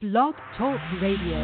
Blog Talk Radio.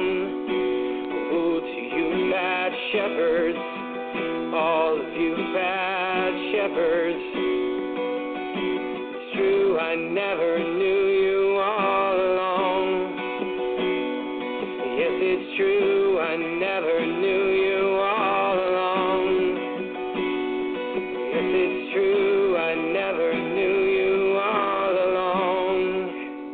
Shepherds, all of you fat shepherds. It's true, I never knew you all along. Yes, it's true, I never knew you all along. Yes, it's true, I never knew you all along.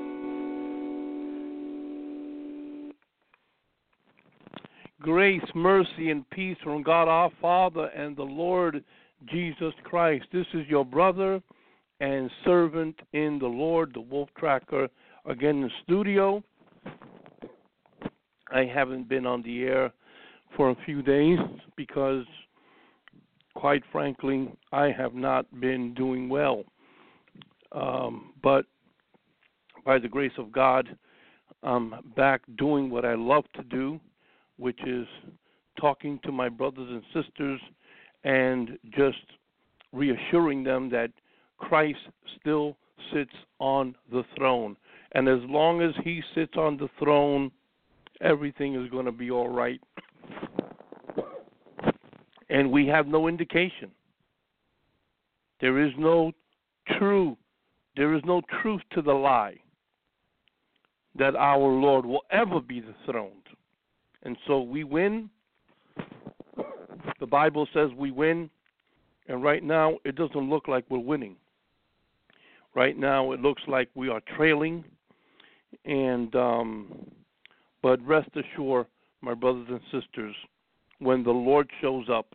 Grace, mercy, and peace from God our Father and the Lord Jesus Christ. This is your brother and servant in the Lord, the Wolf Tracker, again in the studio. I haven't been on the air for a few days because, quite frankly, I have not been doing well. But by the grace of God, I'm back doing what I love to do, which is talking to my brothers and sisters and just reassuring them that Christ still sits on the throne. And as long as he sits on the throne, everything is going to be all right. And we have no indication. There is no truth to the lie that our Lord will ever be dethroned. And so we win. The Bible says we win. And right now, it doesn't look like we're winning. Right now, it looks like we are trailing. And but rest assured, my brothers and sisters, when the Lord shows up,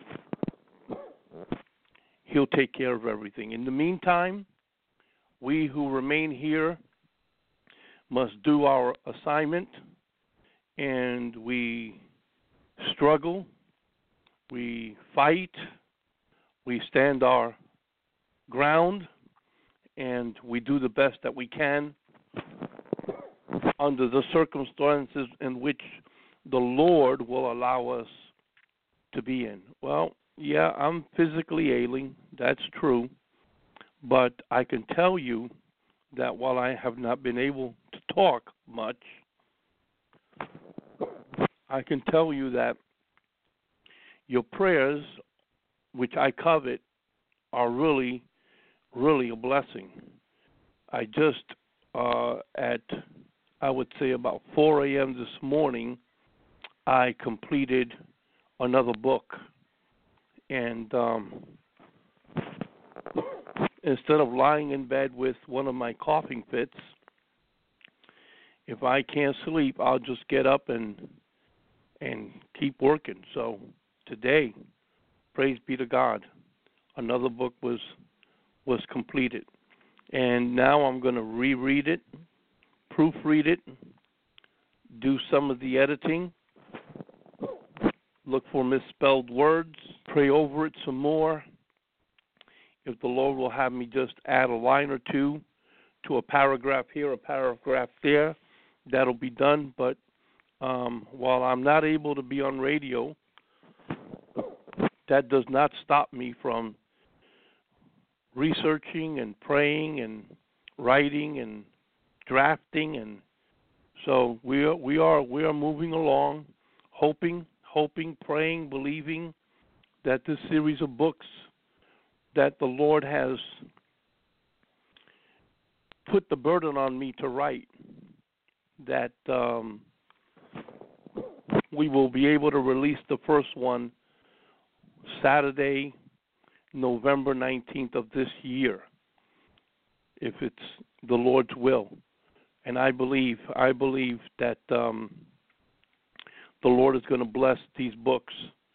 he'll take care of everything. In the meantime, we who remain here must do our assignment, and we struggle, we fight, we stand our ground, and we do the best that we can under the circumstances in which the Lord will allow us to be in. Well, yeah, I'm physically ailing, that's true, but I can tell you that while I have not been able to talk much, I can tell you that your prayers, which I covet, are really, really a blessing. I just, I would say about 4 a.m. this morning, I completed another book. And instead of lying in bed with one of my coughing fits, if I can't sleep, I'll just get up and keep working. So today, praise be to God, another book was completed. And now I'm going to reread it, proofread it, do some of the editing, look for misspelled words, pray over it some more. If the Lord will have me just add a line or two to a paragraph here, a paragraph there, that'll be done. But while I'm not able to be on radio, that does not stop me from researching and praying and writing and drafting, and so we are moving along, hoping, praying, believing that this series of books that the Lord has put the burden on me to write, that we will be able to release the first one Saturday, November 19th of this year, if it's the Lord's will. And I believe that the Lord is going to bless these books.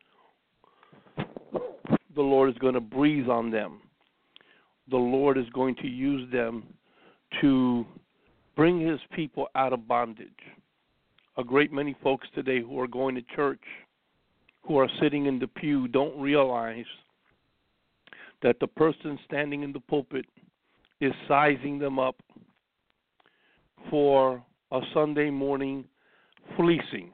The Lord is going to breathe on them. The Lord is going to use them to bring his people out of bondage. A great many folks today who are going to church, who are sitting in the pew, don't realize that the person standing in the pulpit is sizing them up for a Sunday morning fleecing.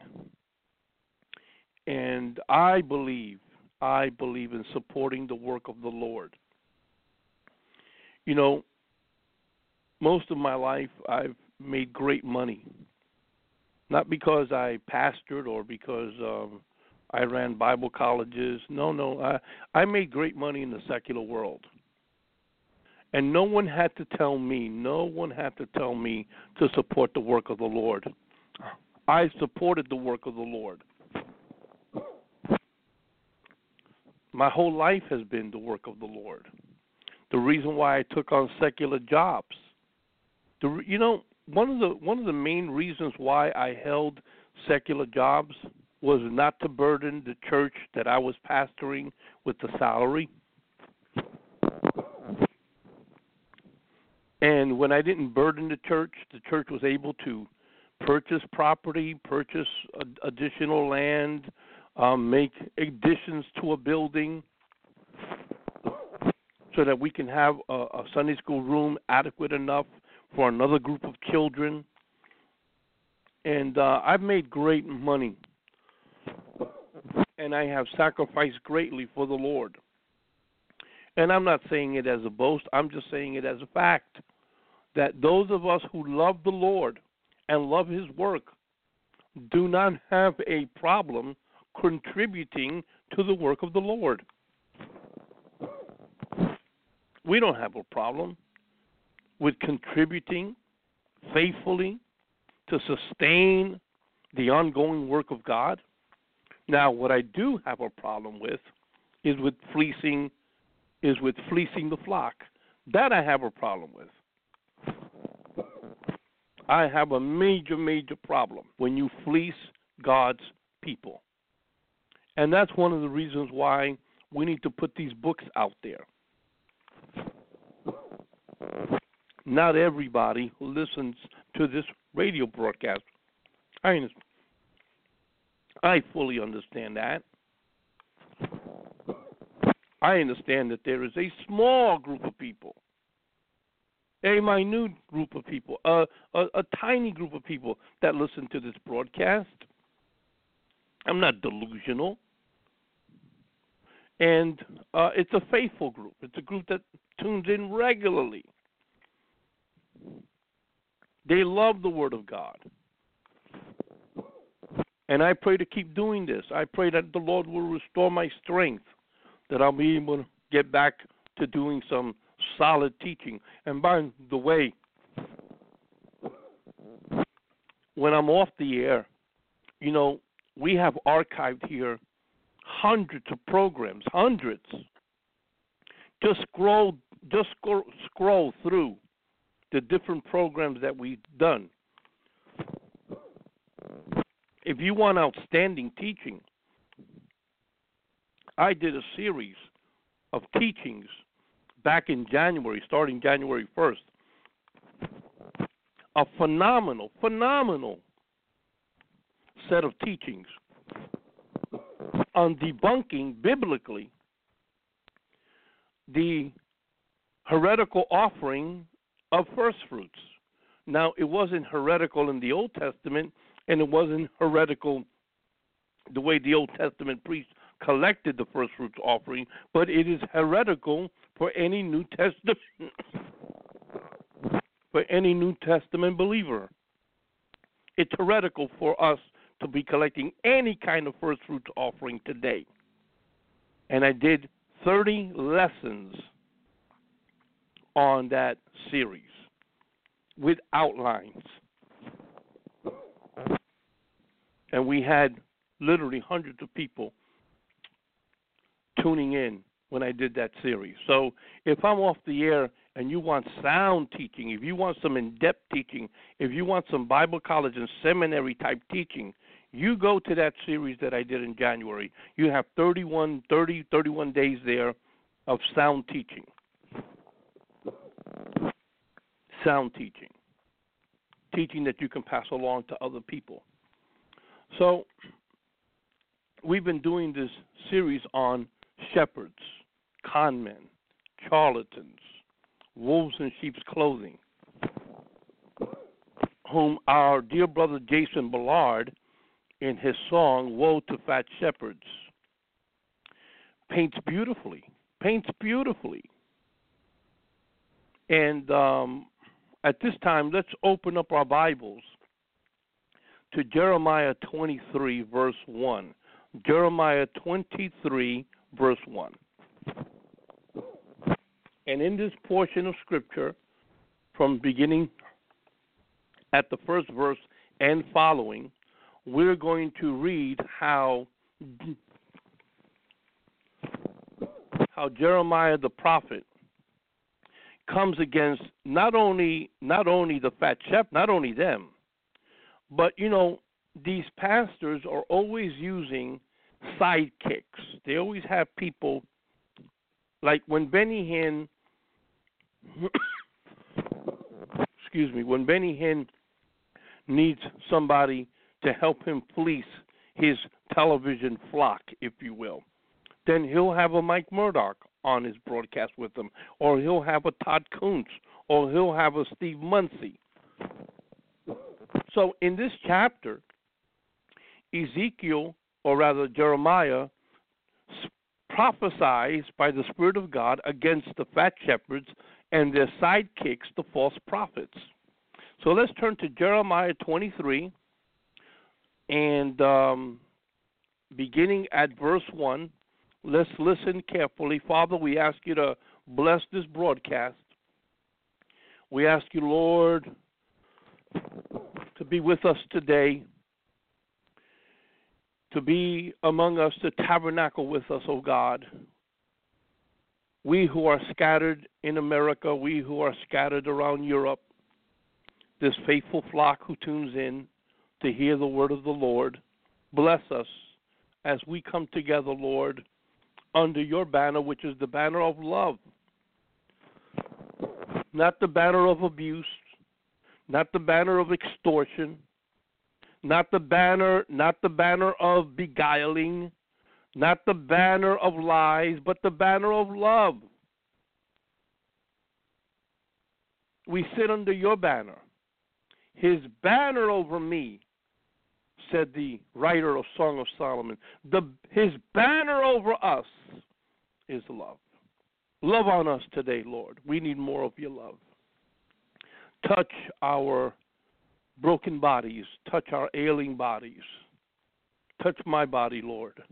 And I believe in supporting the work of the Lord. You know, most of my life I've made great money. Not because I pastored or because I ran Bible colleges. No. I made great money in the secular world. And no one had to tell me to support the work of the Lord. I supported the work of the Lord. My whole life has been the work of the Lord. The reason why I took on secular jobs. One of the main reasons why I held secular jobs was not to burden the church that I was pastoring with the salary. And when I didn't burden the church was able to purchase property, purchase additional land, make additions to a building so that we can have a Sunday school room adequate enough for another group of children. And I've made great money. And I have sacrificed greatly for the Lord. And I'm not saying it as a boast. I'm just saying it as a fact. That those of us who love the Lord and love His work do not have a problem contributing to the work of the Lord. We don't have a problem with contributing faithfully to sustain the ongoing work of God. Now, what I do have a problem with is with fleecing the flock. That I have a problem with. I have a major, major problem when you fleece God's people. And that's one of the reasons why we need to put these books out there. Not everybody who listens to this radio broadcast. I fully understand that. I understand that there is a small group of people, a minute group of people, a tiny group of people that listen to this broadcast. I'm not delusional. And it's a faithful group. It's a group that tunes in regularly. They love the Word of God. And I pray to keep doing this. I pray that the Lord will restore my strength, that I'll be able to get back to doing some solid teaching. And by the way, when I'm off the air, we have archived here hundreds of programs, hundreds. Just scroll through the different programs that we've done. If you want outstanding teaching, I did a series of teachings back in January, starting January 1st. A phenomenal set of teachings on debunking biblically the heretical offering of first fruits. Now, it wasn't heretical in the Old Testament, and it wasn't heretical the way the Old Testament priests collected the first fruits offering, but it is heretical for any New Testament believer. It's heretical for us to be collecting any kind of first fruits offering today. And I did 30 lessons on that series with outlines. And we had literally hundreds of people tuning in when I did that series. So if I'm off the air and you want sound teaching, if you want some in-depth teaching, if you want some Bible college and seminary type teaching, you go to that series that I did in January. You have 31 days there of sound teaching. Sound teaching. Teaching that you can pass along to other people. So we've been doing this series on shepherds, con men, charlatans, wolves in sheep's clothing, whom our dear brother Jason Ballard, in his song, Woe to Fat Shepherds, paints beautifully. And at this time, let's open up our Bibles to Jeremiah 23, verse 1. Jeremiah 23, verse 1. And in this portion of Scripture, from beginning at the first verse and following, we're going to read how Jeremiah the prophet comes against not only the fat shepherd, not only them, but these pastors are always using sidekicks. They always have people like when Benny Hinn when Benny Hinn needs somebody to help him fleece his television flock, if you will, then he'll have a Mike Murdoch on his broadcast with him, or he'll have a Todd Kuntz, or he'll have a Steve Muncie. So in this chapter, Ezekiel, or rather Jeremiah, prophesies by the Spirit of God against the fat shepherds and their sidekicks, the false prophets. So let's turn to Jeremiah 23, and beginning at verse 1, let's listen carefully. Father, we ask you to bless this broadcast. We ask you, Lord, to be with us today, to be among us, to tabernacle with us, O God. We who are scattered in America, we who are scattered around Europe, this faithful flock who tunes in to hear the word of the Lord, bless us as we come together, Lord, under your banner, which is the banner of love, not the banner of abuse, not the banner of extortion, not the banner of beguiling, not the banner of lies, but the banner of love. We sit under your banner. His banner over me, said the writer of Song of Solomon. His banner over us is love. Love on us today, Lord. We need more of your love. Touch our broken bodies. Touch our ailing bodies. Touch my body, Lord.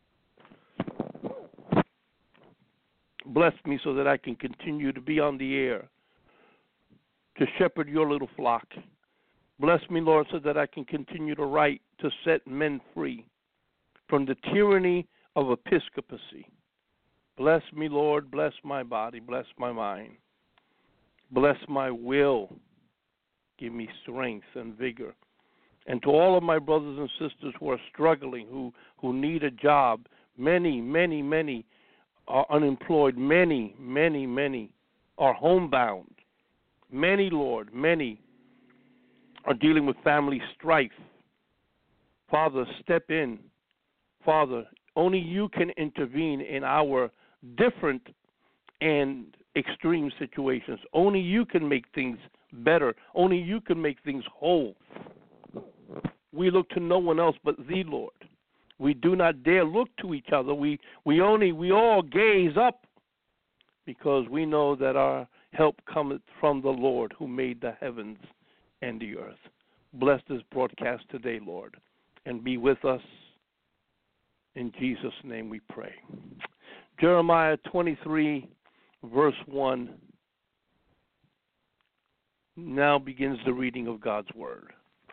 Bless me so that I can continue to be on the air, to shepherd your little flock. Bless me, Lord, so that I can continue to write, to set men free from the tyranny of episcopacy. Bless me, Lord. Bless my body. Bless my mind. Bless my will. Give me strength and vigor. And to all of my brothers and sisters who are struggling, who need a job, many are unemployed. Many are homebound. Many, Lord, many are dealing with family strife. Father, step in. Father, only you can intervene in our different and extreme situations. Only you can make things better. Only you can make things whole. We look to no one else but thee, Lord. We do not dare look to each other. We all gaze up because we know that our help cometh from the Lord who made the heavens and the earth. Bless this broadcast today, Lord, and be with us. In Jesus' name we pray. Jeremiah 23, verse 1, now begins the reading of God's word.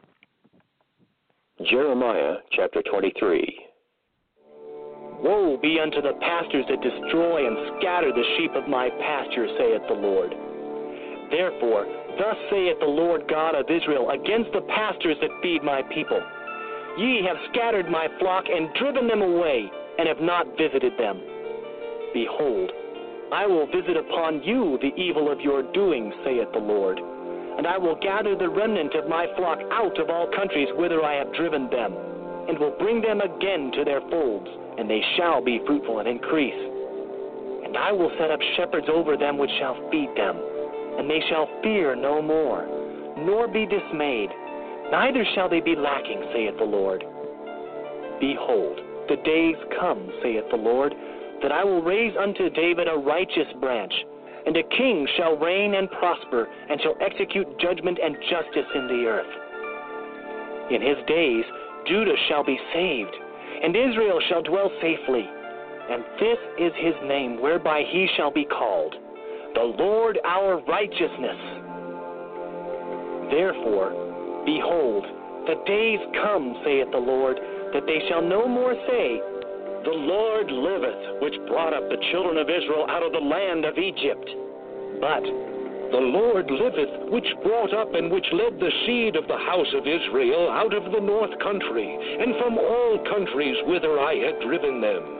Jeremiah chapter 23. Woe be unto the pastors that destroy and scatter the sheep of my pasture, saith the Lord. Therefore, thus saith the Lord God of Israel against the pastors that feed my people. Ye have scattered my flock and driven them away, and have not visited them. Behold, I will visit upon you the evil of your doing, saith the Lord. And I will gather the remnant of my flock out of all countries whither I have driven them, and will bring them again to their folds, and they shall be fruitful and increase. And I will set up shepherds over them which shall feed them, and they shall fear no more, nor be dismayed, neither shall they be lacking, saith the Lord. Behold, the days come, saith the Lord, that I will raise unto David a righteous branch, and a king shall reign and prosper, and shall execute judgment and justice in the earth. In his days Judah shall be saved, and Israel shall dwell safely. And this is his name, whereby he shall be called, the Lord our righteousness. Therefore, behold, the days come, saith the Lord, that they shall no more say, The Lord liveth, which brought up the children of Israel out of the land of Egypt. But the Lord liveth, which brought up and which led the seed of the house of Israel out of the north country, and from all countries whither I had driven them.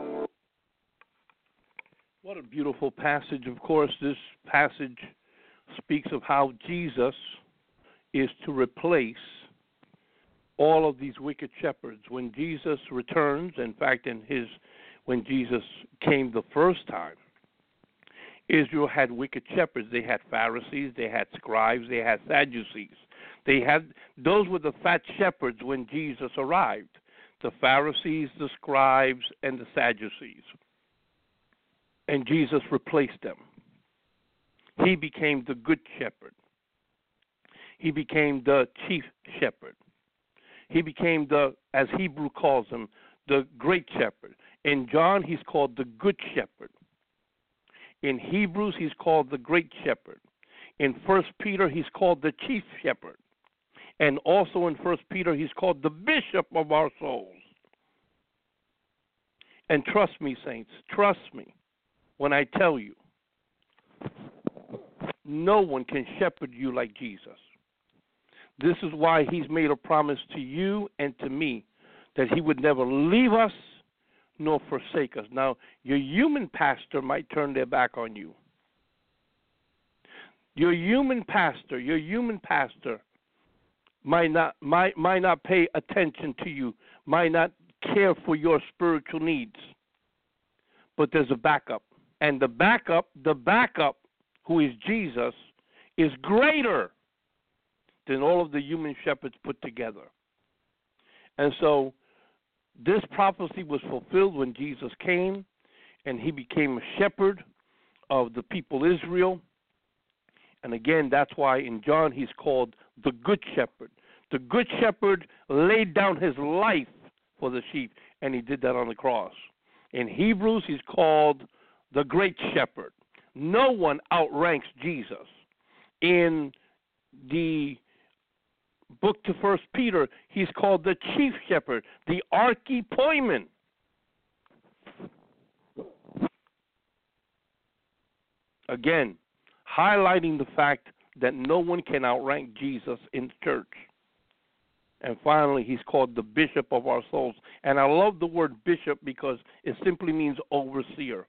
What a beautiful passage. Of course, this passage speaks of how Jesus is to replace all of these wicked shepherds. When Jesus returns, in fact, when Jesus came the first time, Israel had wicked shepherds. They had Pharisees, they had scribes, they had Sadducees. Those were the fat shepherds when Jesus arrived, the Pharisees, the scribes, and the Sadducees. And Jesus replaced them. He became the good shepherd. He became the chief shepherd. He became as Hebrew calls him, the great shepherd. In John, he's called the good shepherd. In Hebrews, he's called the great shepherd. In 1 Peter, he's called the chief shepherd. And also in 1 Peter, he's called the bishop of our souls. And trust me, saints, trust me when I tell you, no one can shepherd you like Jesus. This is why he's made a promise to you and to me that he would never leave us nor forsake us. Now, your human pastor might turn their back on you. Your human pastor might not pay attention to you, might not care for your spiritual needs. But there's a backup. And the backup, who is Jesus, is greater than all of the human shepherds put together. And so this prophecy was fulfilled when Jesus came, and he became a shepherd of the people Israel. And again, that's why in John he's called the good shepherd. The good shepherd laid down his life for the sheep, and he did that on the cross. In Hebrews, he's called the great shepherd. No one outranks Jesus. In the book to 1 Peter, he's called the chief shepherd, the archipoimen. Again, highlighting the fact that no one can outrank Jesus in the church. And finally, he's called the bishop of our souls. And I love the word bishop because it simply means overseer.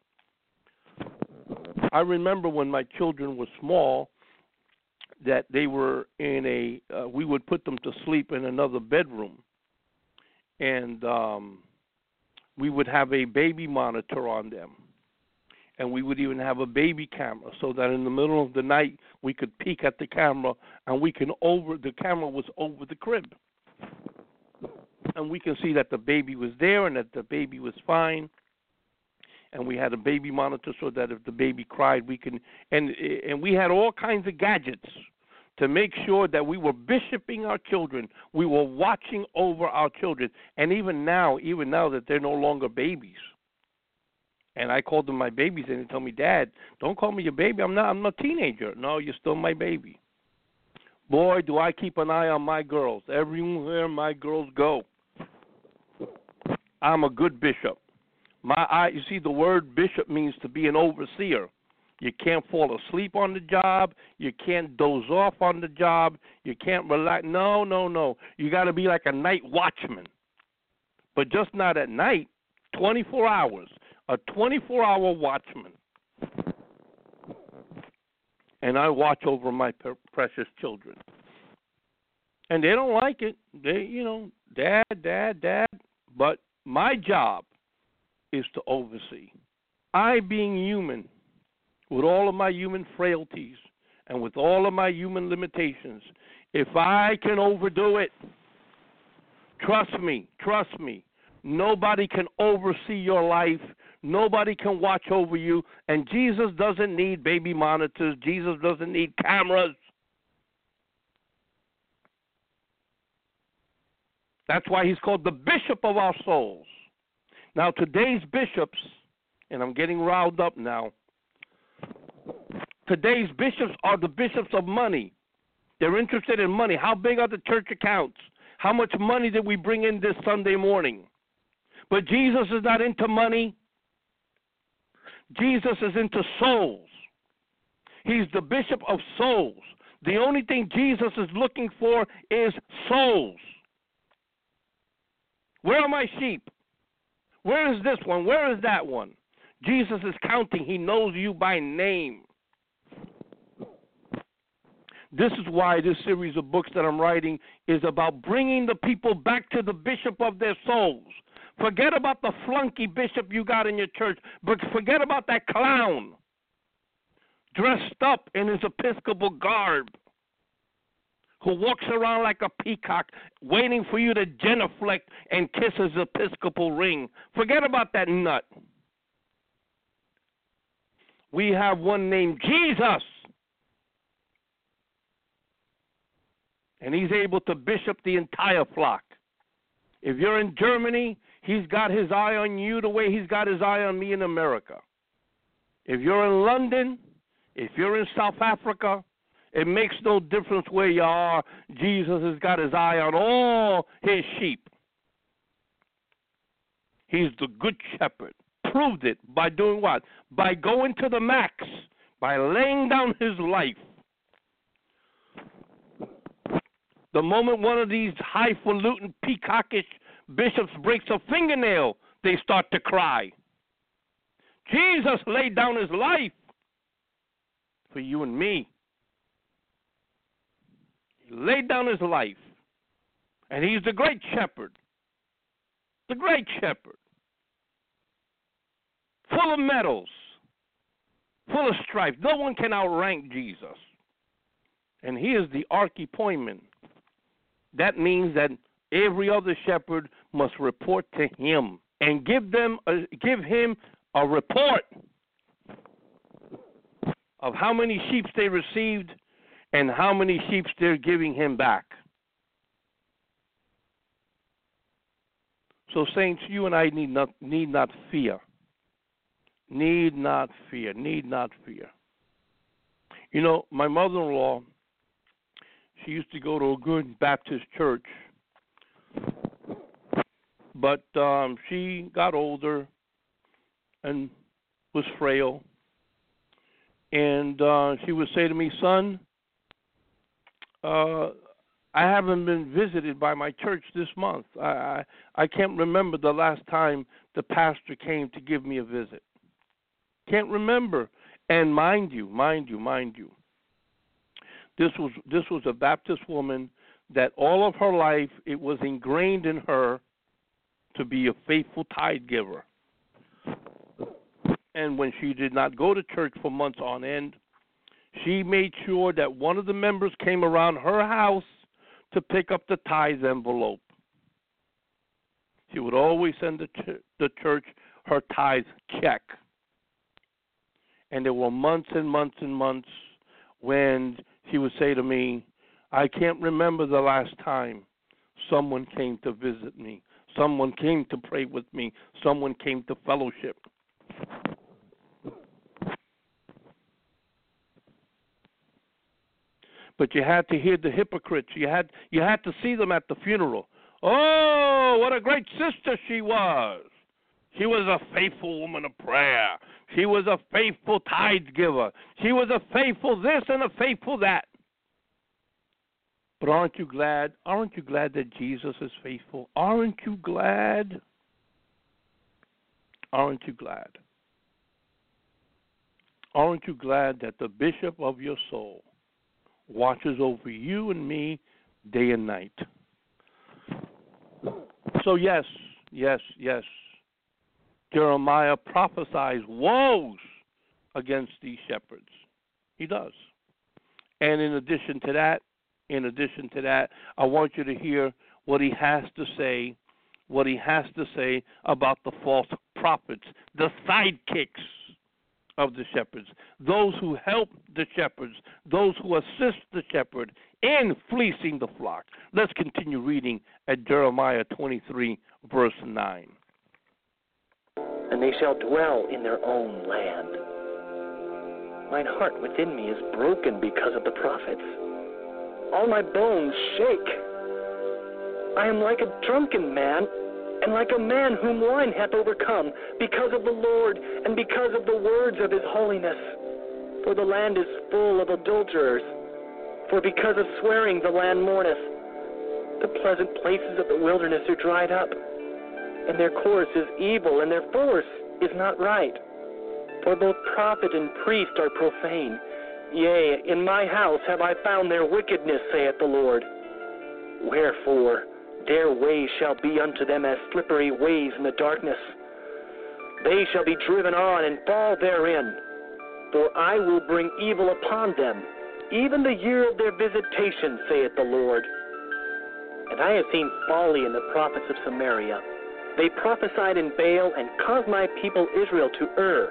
I remember when my children were small that they were in we would put them to sleep in another bedroom. And we would have a baby monitor on them. And we would even have a baby camera so that in the middle of the night we could peek at the camera and the camera was over the crib. And we can see that the baby was there and that the baby was fine. And we had a baby monitor so that if the baby cried, we can, and we had all kinds of gadgets to make sure that we were bishoping our children. We were watching over our children. And even now that they're no longer babies. And I called them my babies, and they told me, Dad, don't call me your baby. I'm a teenager. No, you're still my baby. Boy, do I keep an eye on my girls. Everywhere my girls go, I'm a good bishop. You see, the word bishop means to be an overseer. You can't fall asleep on the job. You can't doze off on the job. You can't relax. No. You got to be like a night watchman. But just not at night, 24 hours. A 24-hour watchman. And I watch over my precious children. And they don't like it. They, Dad. But my job is to oversee. I, being human, with all of my human frailties and with all of my human limitations, if I can overdo it, trust me, nobody can oversee your life. Nobody can watch over you. And Jesus doesn't need baby monitors. Jesus doesn't need cameras. That's why he's called the bishop of our souls. Now, today's bishops, and I'm getting riled up now, today's bishops are the bishops of money. They're interested in money. How big are the church accounts? How much money did we bring in this Sunday morning? But Jesus is not into money. Jesus is into souls. He's the bishop of souls. The only thing Jesus is looking for is souls. Where are my sheep? Where is this one? Where is that one? Jesus is counting. He knows you by name. This is why this series of books that I'm writing is about bringing the people back to the bishop of their souls. Forget about the flunky bishop you got in your church, but forget about that clown dressed up in his Episcopal garb who walks around like a peacock waiting for you to genuflect and kiss his Episcopal ring. Forget about that nut. We have one named Jesus. And he's able to bishop the entire flock. If you're in Germany, he's got his eye on you the way he's got his eye on me in America. If you're in London, if you're in South Africa, it makes no difference where you are. Jesus has got his eye on all his sheep. He's the good shepherd. Proved it by doing what? By going to the max, by laying down his life. The moment one of these highfalutin, peacockish bishops breaks a fingernail, they start to cry. Jesus laid down his life for you and me. He laid down his life. And he's the great shepherd. The great shepherd. Full of medals. Full of strife. No one can outrank Jesus. And he is the archipoimen. That means that every other shepherd must report to him and give him a report of how many sheep they received and how many sheep they're giving him back. So, saints, you and I need not fear. Need not fear. Need not fear. You know, my mother-in-law, she used to go to a good Baptist church, but she got older and was frail, and she would say to me, son, I haven't been visited by my church this month. I can't remember the last time the pastor came to give me a visit. Can't remember. And mind you, this was a Baptist woman that all of her life it was ingrained in her to be a faithful tithe giver. And when she did not go to church for months on end, she made sure that one of the members came around her house to pick up the tithe envelope. She would always send the church her tithe check. And there were months and months and months when she would say to me, I can't remember the last time someone came to visit me, someone came to pray with me, someone came to fellowship. But you had to hear the hypocrites. You had to see them at the funeral. Oh, what a great sister she was. She was a faithful woman of prayer. She was a faithful tithe giver. She was a faithful this and a faithful that. But aren't you glad? Aren't you glad that Jesus is faithful? Aren't you glad? Aren't you glad? Aren't you glad that the bishop of your soul watches over you and me day and night? So yes. Jeremiah prophesies woes against these shepherds. He does. And in addition to that, I want you to hear what he has to say about the false prophets, the sidekicks of the shepherds, those who help the shepherds, those who assist the shepherd in fleecing the flock. Let's continue reading at Jeremiah 23, verse 9. And they shall dwell in their own land. Mine heart within me is broken because of the prophets. All my bones shake. I am like a drunken man, and like a man whom wine hath overcome, because of the Lord, and because of the words of his holiness. For the land is full of adulterers. For because of swearing the land mourneth. The pleasant places of the wilderness are dried up, and their course is evil, and their force is not right. For both prophet and priest are profane. Yea, in my house have I found their wickedness, saith the Lord. Wherefore, their way shall be unto them as slippery ways in the darkness. They shall be driven on and fall therein. For I will bring evil upon them, even the year of their visitation, saith the Lord. And I have seen folly in the prophets of Samaria. They prophesied in Baal and caused my people Israel to err.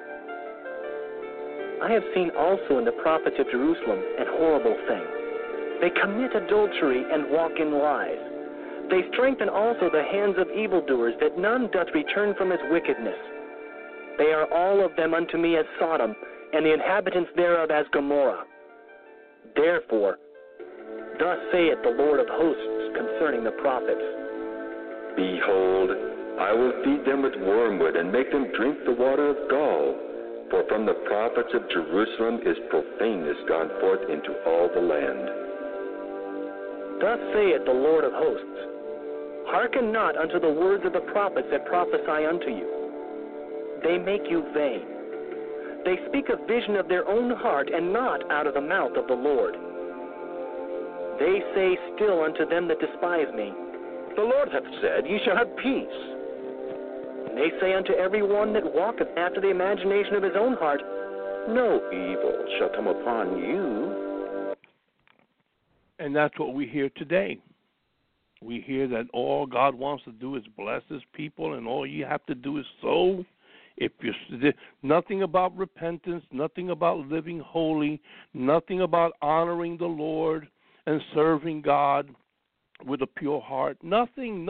I have seen also in the prophets of Jerusalem an horrible thing. They commit adultery and walk in lies. They strengthen also the hands of evildoers, that none doth return from his wickedness. They are all of them unto me as Sodom, and the inhabitants thereof as Gomorrah. Therefore, thus saith the Lord of hosts concerning the prophets. Behold, I will feed them with wormwood, and make them drink the water of gall. For from the prophets of Jerusalem is profaneness gone forth into all the land. Thus saith the Lord of hosts, hearken not unto the words of the prophets that prophesy unto you. They make you vain. They speak a vision of their own heart, and not out of the mouth of the Lord. They say still unto them that despise me, the Lord hath said, ye shall have peace. And they say unto every one that walketh after the imagination of his own heart, no evil shall come upon you. And that's what we hear today. We hear that all God wants to do is bless his people, and all you have to do is sow. If you're nothing about repentance, nothing about living holy, nothing about honoring the Lord and serving God with a pure heart. Nothing.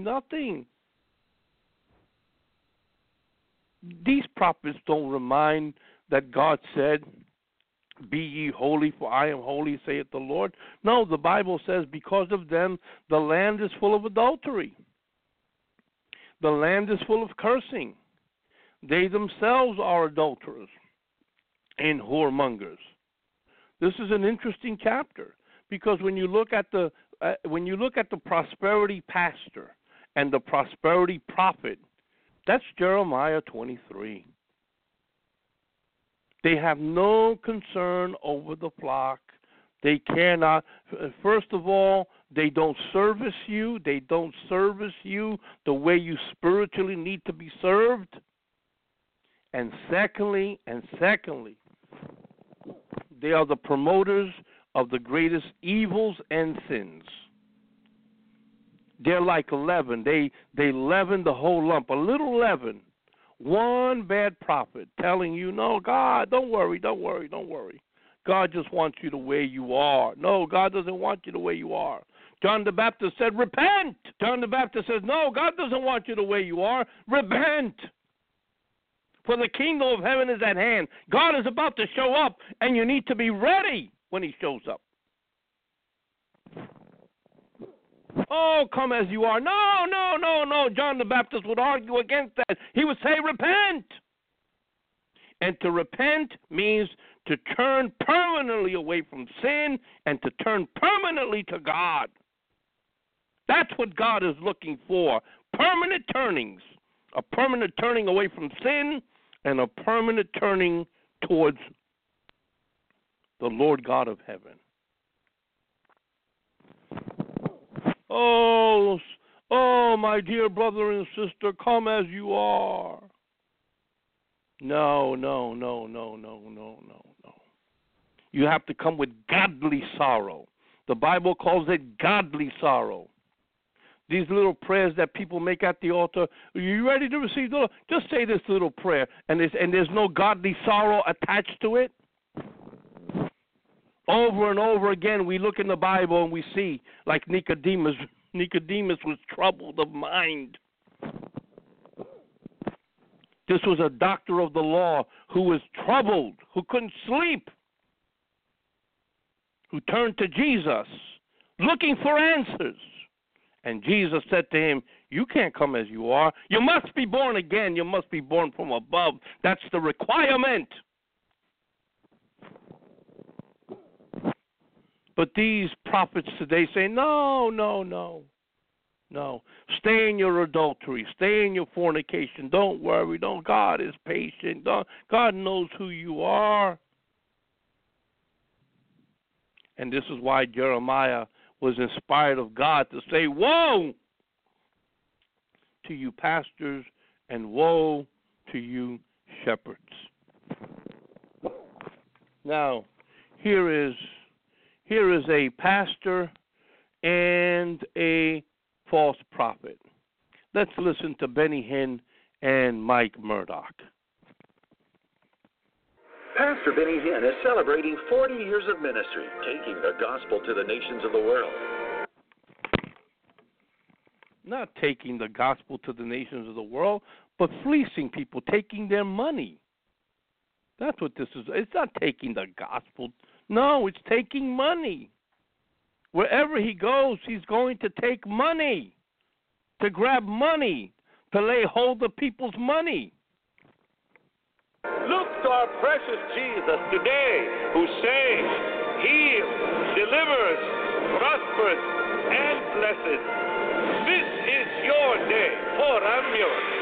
These prophets don't remind that God said, be ye holy, for I am holy, saith the Lord. No, the Bible says because of them, the land is full of adultery. The land is full of cursing. They themselves are adulterers and whoremongers. This is an interesting chapter because when you look at the prosperity pastor and the prosperity prophet, that's Jeremiah 23. They have no concern over the flock. They cannot. First of all, they don't service you. They don't service you the way you spiritually need to be served. And secondly, they are the promoters of the greatest evils and sins. They're like leaven. They leaven the whole lump. A little leaven. One bad prophet telling you, no, God, don't worry. God just wants you the way you are. No, God doesn't want you the way you are. John the Baptist said, repent. John the Baptist says, no, God doesn't want you the way you are. Repent. For the kingdom of heaven is at hand. God is about to show up, and you need to be ready when he shows up. Oh, come as you are. No. John the Baptist would argue against that. He would say, repent. And to repent means to turn permanently away from sin and to turn permanently to God. That's what God is looking for. Permanent turnings. A permanent turning away from sin and a permanent turning towards the Lord God of heaven. Oh, my dear brother and sister, come as you are. No. You have to come with godly sorrow. The Bible calls it godly sorrow. these little prayers that people make at the altar. Are you ready to receive the Lord? Just say this little prayer, and there's no godly sorrow attached to it. Over and over again, we look in the Bible and we see, like Nicodemus was troubled of mind. This was a doctor of the law who was troubled, who couldn't sleep, who turned to Jesus looking for answers. And Jesus said to him, you can't come as you are. You must be born again. You must be born from above. That's the requirement. But these prophets today say, no. Stay in your adultery. Stay in your fornication. Don't worry. God is patient. God knows who you are. And this is why Jeremiah was inspired of God to say, woe to you pastors and woe to you shepherds. Now, here is a pastor and a false prophet. Let's listen to Benny Hinn and Mike Murdock. Pastor Benny Hinn is celebrating 40 years of ministry, taking the gospel to the nations of the world. Not taking the gospel to the nations of the world, but fleecing people, taking their money. That's what this is. It's not taking the gospel. No, it's taking money. Wherever he goes, he's going to take money, to grab money, to lay hold of people's money. Look to our precious Jesus today, who saves, heals, delivers, prospers, and blesses. This is your day for a miracle.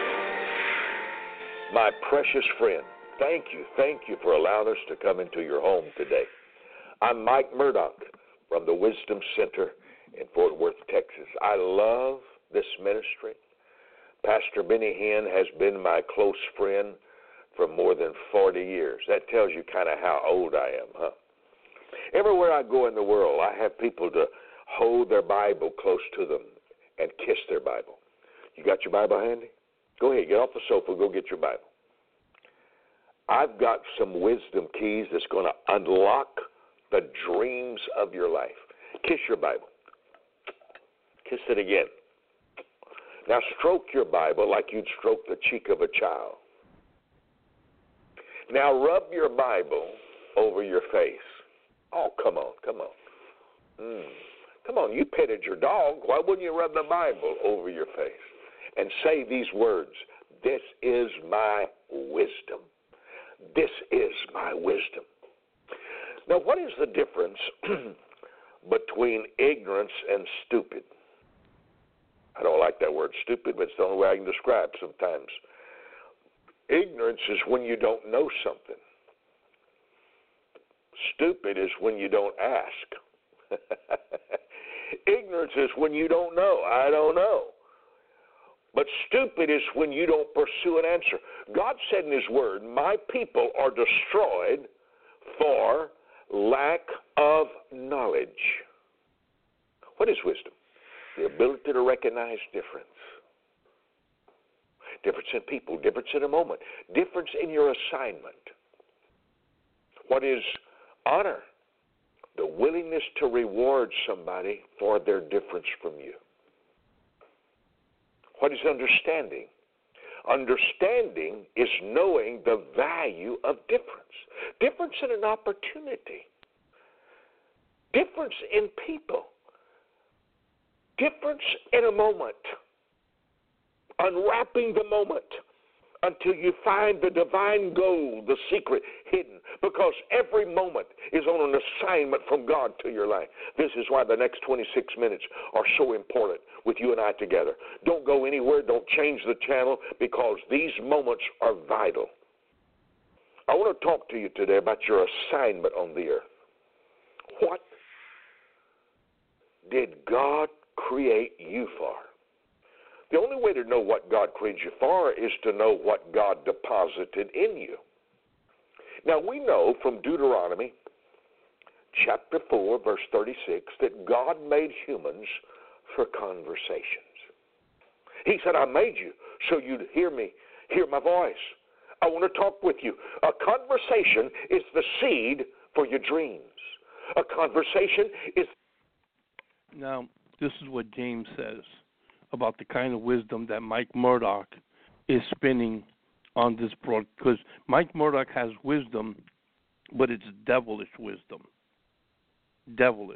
My precious friend, thank you for allowing us to come into your home today. I'm Mike Murdock from the Wisdom Center in Fort Worth, Texas. I love this ministry. Pastor Benny Hinn has been my close friend for more than 40 years. That tells you kind of how old I am, huh? Everywhere I go in the world, I have people to hold their Bible close to them and kiss their Bible. You got your Bible handy? Go ahead, get off the sofa, go get your Bible. I've got some wisdom keys that's going to unlock the dreams of your life. Kiss your Bible. Kiss it again. Now stroke your Bible like you'd stroke the cheek of a child. Now rub your Bible over your face. Oh, come on. Come on, you petted your dog. Why wouldn't you rub the Bible over your face and say these words, this is my wisdom. This is my wisdom. Now, what is the difference between ignorance and stupid? I don't like that word stupid, but it's the only way I can describe sometimes. Ignorance is when you don't know something. Stupid is when you don't ask. Ignorance is when you don't know. I don't know. But stupid is when you don't pursue an answer. God said in his word, my people are destroyed for lack of knowledge. What is wisdom? The ability to recognize difference. Difference in people, difference in a moment, difference in your assignment. What is honor? The willingness to reward somebody for their difference from you. What is understanding? Understanding is knowing the value of difference. Difference in an opportunity. Difference in people. Difference in a moment. Unwrapping the moment until you find the divine gold, the secret hidden, because every moment is on an assignment from God to your life. This is why the next 26 minutes are so important with you and I together. Don't go anywhere. Don't change the channel, because these moments are vital. I want to talk to you today about your assignment on the earth. What did God create you for? The only way to know what God created you for is to know what God deposited in you. Now, we know from Deuteronomy chapter 4, verse 36, that God made humans for conversations. He said, I made you so you'd hear me, hear my voice. I want to talk with you. A conversation is the seed for your dreams. A conversation is... Now, this is what James says about the kind of wisdom that Mike Murdock is spinning on this broad, because Mike Murdock has wisdom, but it's devilish wisdom. Devilish.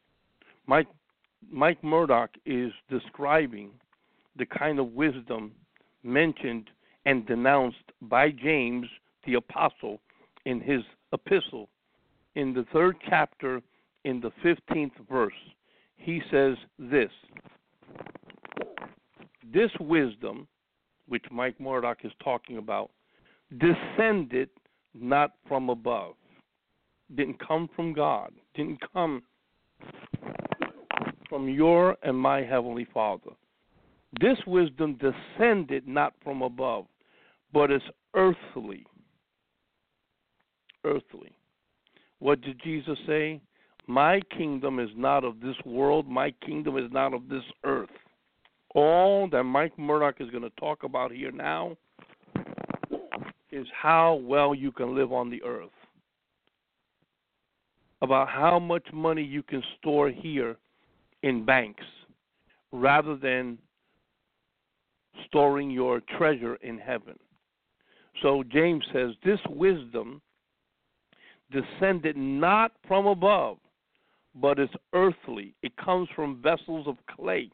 Mike Murdock is describing the kind of wisdom mentioned and denounced by James the apostle in his epistle. In the 3rd chapter, in the 15th verse, he says this: this wisdom, which Mike Murdock is talking about, descended not from above. Didn't come from God. Didn't come from your and my Heavenly Father. This wisdom descended not from above, but is earthly. Earthly. What did Jesus say? My kingdom is not of this world. My kingdom is not of this earth. All that Mike Murdock is going to talk about here now is how well you can live on the earth, about how much money you can store here in banks rather than storing your treasure in heaven. So James says this wisdom descended not from above, but is earthly. It comes from vessels of clay.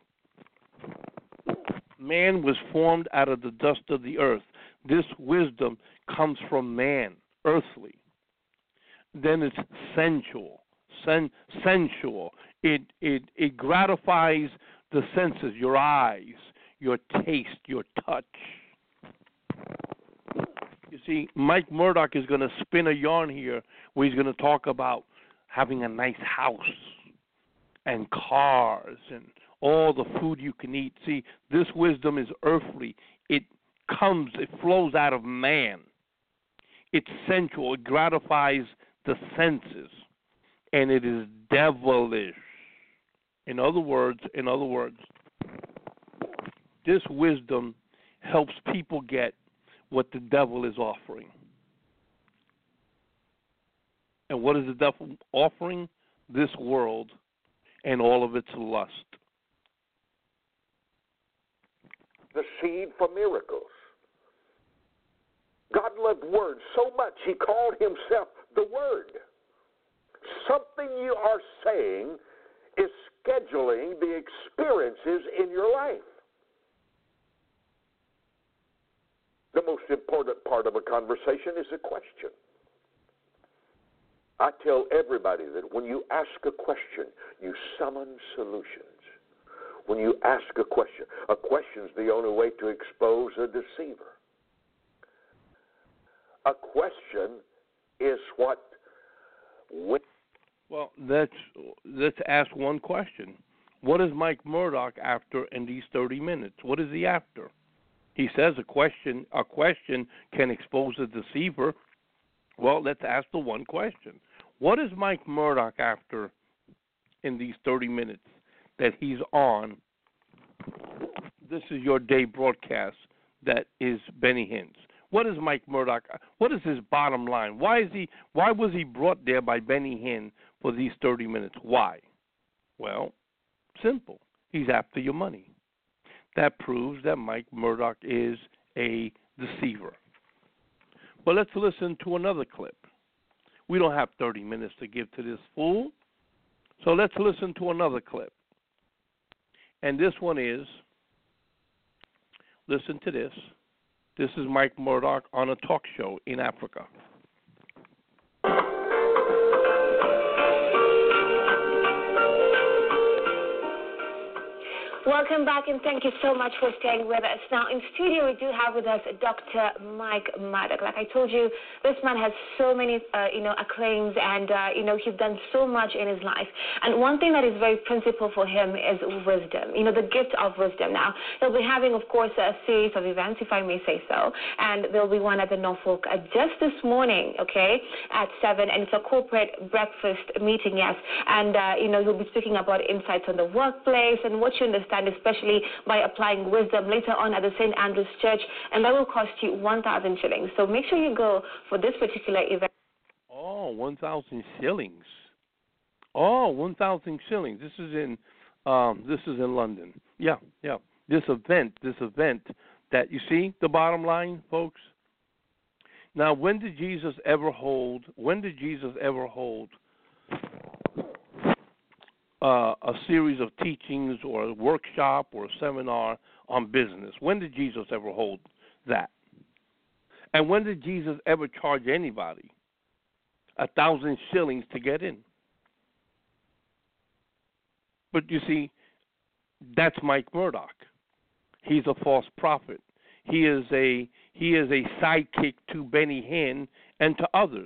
Man was formed out of the dust of the earth. This wisdom comes from man, earthly. Then it's sensual. Sensual. It gratifies the senses, your eyes, your taste, your touch. You see, Mike Murdock is going to spin a yarn here where he's going to talk about having a nice house and cars and all the food you can eat. See, this wisdom is earthly. It flows out of man. It's sensual. It gratifies the senses. And it is devilish. In other words, this wisdom helps people get what the devil is offering. And what is the devil offering? This world and all of its lust. The seed for miracles. God loved words so much, he called himself the Word. Something you are saying is scheduling the experiences in your life. The most important part of a conversation is a question. I tell everybody that when you ask a question, you summon solutions. When you ask a question's the only way to expose a deceiver. A question is what... Well, let's ask one question. What is Mike Murdock after in these 30 minutes? What is he after? He says a question can expose a deceiver. Well, let's ask the one question. What is Mike Murdock after in these 30 minutes that he's on? This is your day broadcast that is Benny Hinn's. What is Mike Murdock? What is his bottom line? Why was he brought there by Benny Hinn for these 30 minutes? Why? Well, simple. He's after your money. That proves that Mike Murdock is a deceiver. But let's listen to another clip. We don't have 30 minutes to give to this fool, so let's listen to another clip. And this one is, listen to this. This is Mike Murdock on a talk show in Africa. Welcome back, and thank you so much for staying with us. Now, in studio, we do have with us Dr. Mike Murdock. Like I told you, this man has so many, acclaims, and, he's done so much in his life. And one thing that is very principal for him is wisdom, the gift of wisdom. Now, he'll be having, of course, a series of events, if I may say so, and there'll be one at the Norfolk just this morning, okay, at 7, and it's a corporate breakfast meeting, yes. And, he'll be speaking about insights on the workplace and what you understand is especially by applying wisdom later on at the St. Andrew's Church, and that will cost you 1,000 shillings. So make sure you go for this particular event. Oh, 1,000 shillings. Oh, 1,000 shillings. This is in London. Yeah. This event that you see the bottom line, folks. Now, when did Jesus ever hold a series of teachings or a workshop or a seminar on business? When did Jesus ever hold that? And when did Jesus ever charge anybody 1,000 shillings to get in? But you see, that's Mike Murdoch. He's a false prophet. He is a sidekick to Benny Hinn and to others.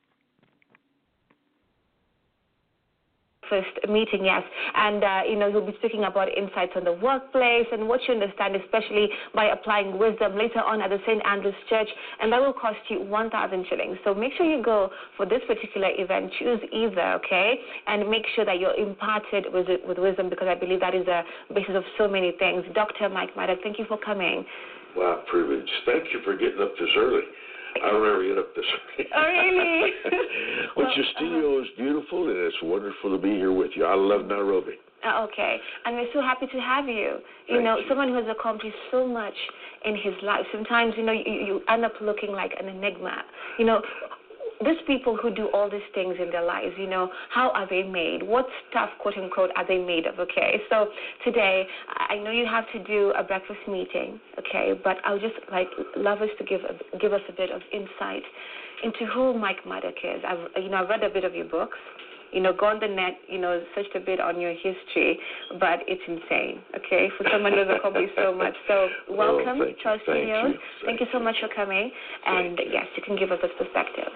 First meeting, yes, and he'll be speaking about insights on the workplace and what you understand, especially by applying wisdom later on at the St. Andrew's Church, and that will cost you 1,000 shillings. So make sure you go for this particular event. Choose either, okay, and make sure that you're imparted with wisdom, because I believe that is the basis of so many things. Dr. Mike Murdoch, thank you for coming. Wow, privilege. Thank you for getting up this early. I don't ever get up this early. Oh, really? But your studio is beautiful, and it's wonderful to be here with you. I love Nairobi. Okay, and we're so happy to have you. You know, someone who has accomplished so much in his life. Sometimes, you end up looking like an enigma. These people who do all these things in their lives, how are they made? What stuff, quote unquote, are they made of? Okay, so today, I know you have to do a breakfast meeting, okay, but I would just love us to give us a bit of insight into who Mike Murdoch is. I've read a bit of your books, go on the net, searched a bit on your history, but it's insane, okay, for someone who's accomplished so much. So welcome to our studios. Thank you so much for coming, and yes, you can give us a perspective.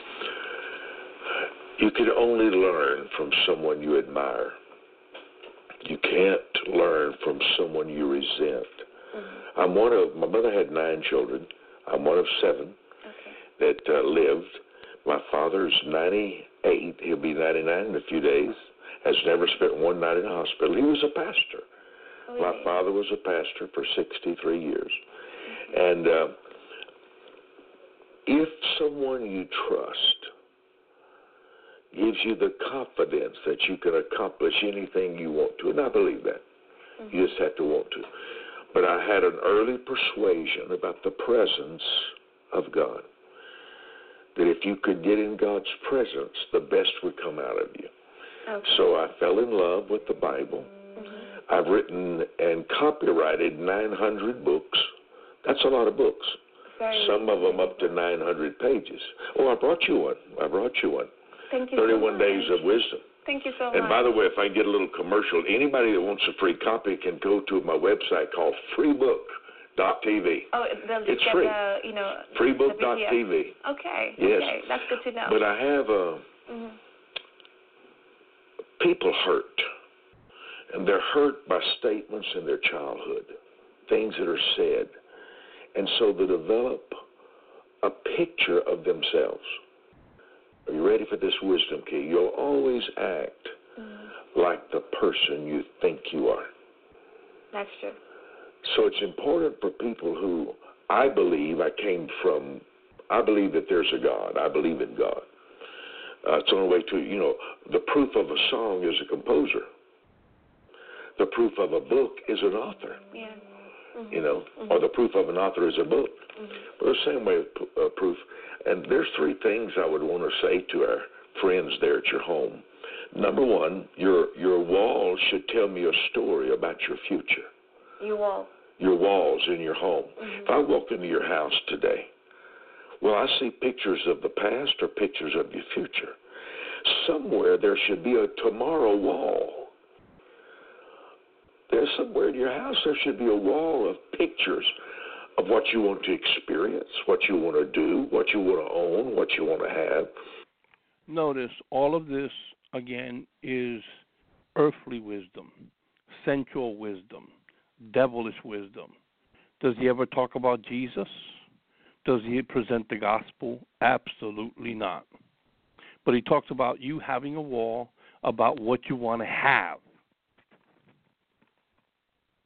You can only learn from someone you admire. You can't learn from someone you resent. Mm-hmm. My mother had 9 children. I'm one of 7 that lived. My father's 98. He'll be 99 in a few days. Has never spent one night in a hospital. He was a pastor. Okay. My father was a pastor for 63 years. Mm-hmm. And if someone you trust gives you the confidence that you can accomplish anything you want to, and I believe that. Mm-hmm. You just have to want to. But I had an early persuasion about the presence of God, that if you could get in God's presence, the best would come out of you. Okay. So I fell in love with the Bible. Mm-hmm. I've written and copyrighted 900 books. That's a lot of books. Some of them up to 900 pages. Oh, I brought you one. Thank you 31 Days of Wisdom. Thank you so much. And by the way, if I get a little commercial, anybody that wants a free copy can go to my website called freebook.tv. Oh, they'll just it's free. Freebook.tv. Okay. Yes. Okay, that's good to know. But I have people hurt, and they're hurt by statements in their childhood, things that are said, and so they develop a picture of themselves. Are you ready for this wisdom key? You'll always act like the person you think you are. That's true. So it's important for people who I believe that there's a God. I believe in God. It's the only way to, the proof of a song is a composer. The proof of a book is an author. Yeah. Or the proof of an author is a book. But the same way of proof. And there's 3 things I would want to say to our friends there at your home. Number 1, your walls should tell me a story about your future. Your walls in your home. If I walk into your house today, will I see pictures of the past or pictures of your future? Somewhere there should be a tomorrow wall. There's somewhere in your house there should be a wall of pictures of what you want to experience, what you want to do, what you want to own, what you want to have. Notice all of this, again, is earthly wisdom, sensual wisdom, devilish wisdom. Does he ever talk about Jesus? Does he present the gospel? Absolutely not. But he talks about you having a wall about what you want to have.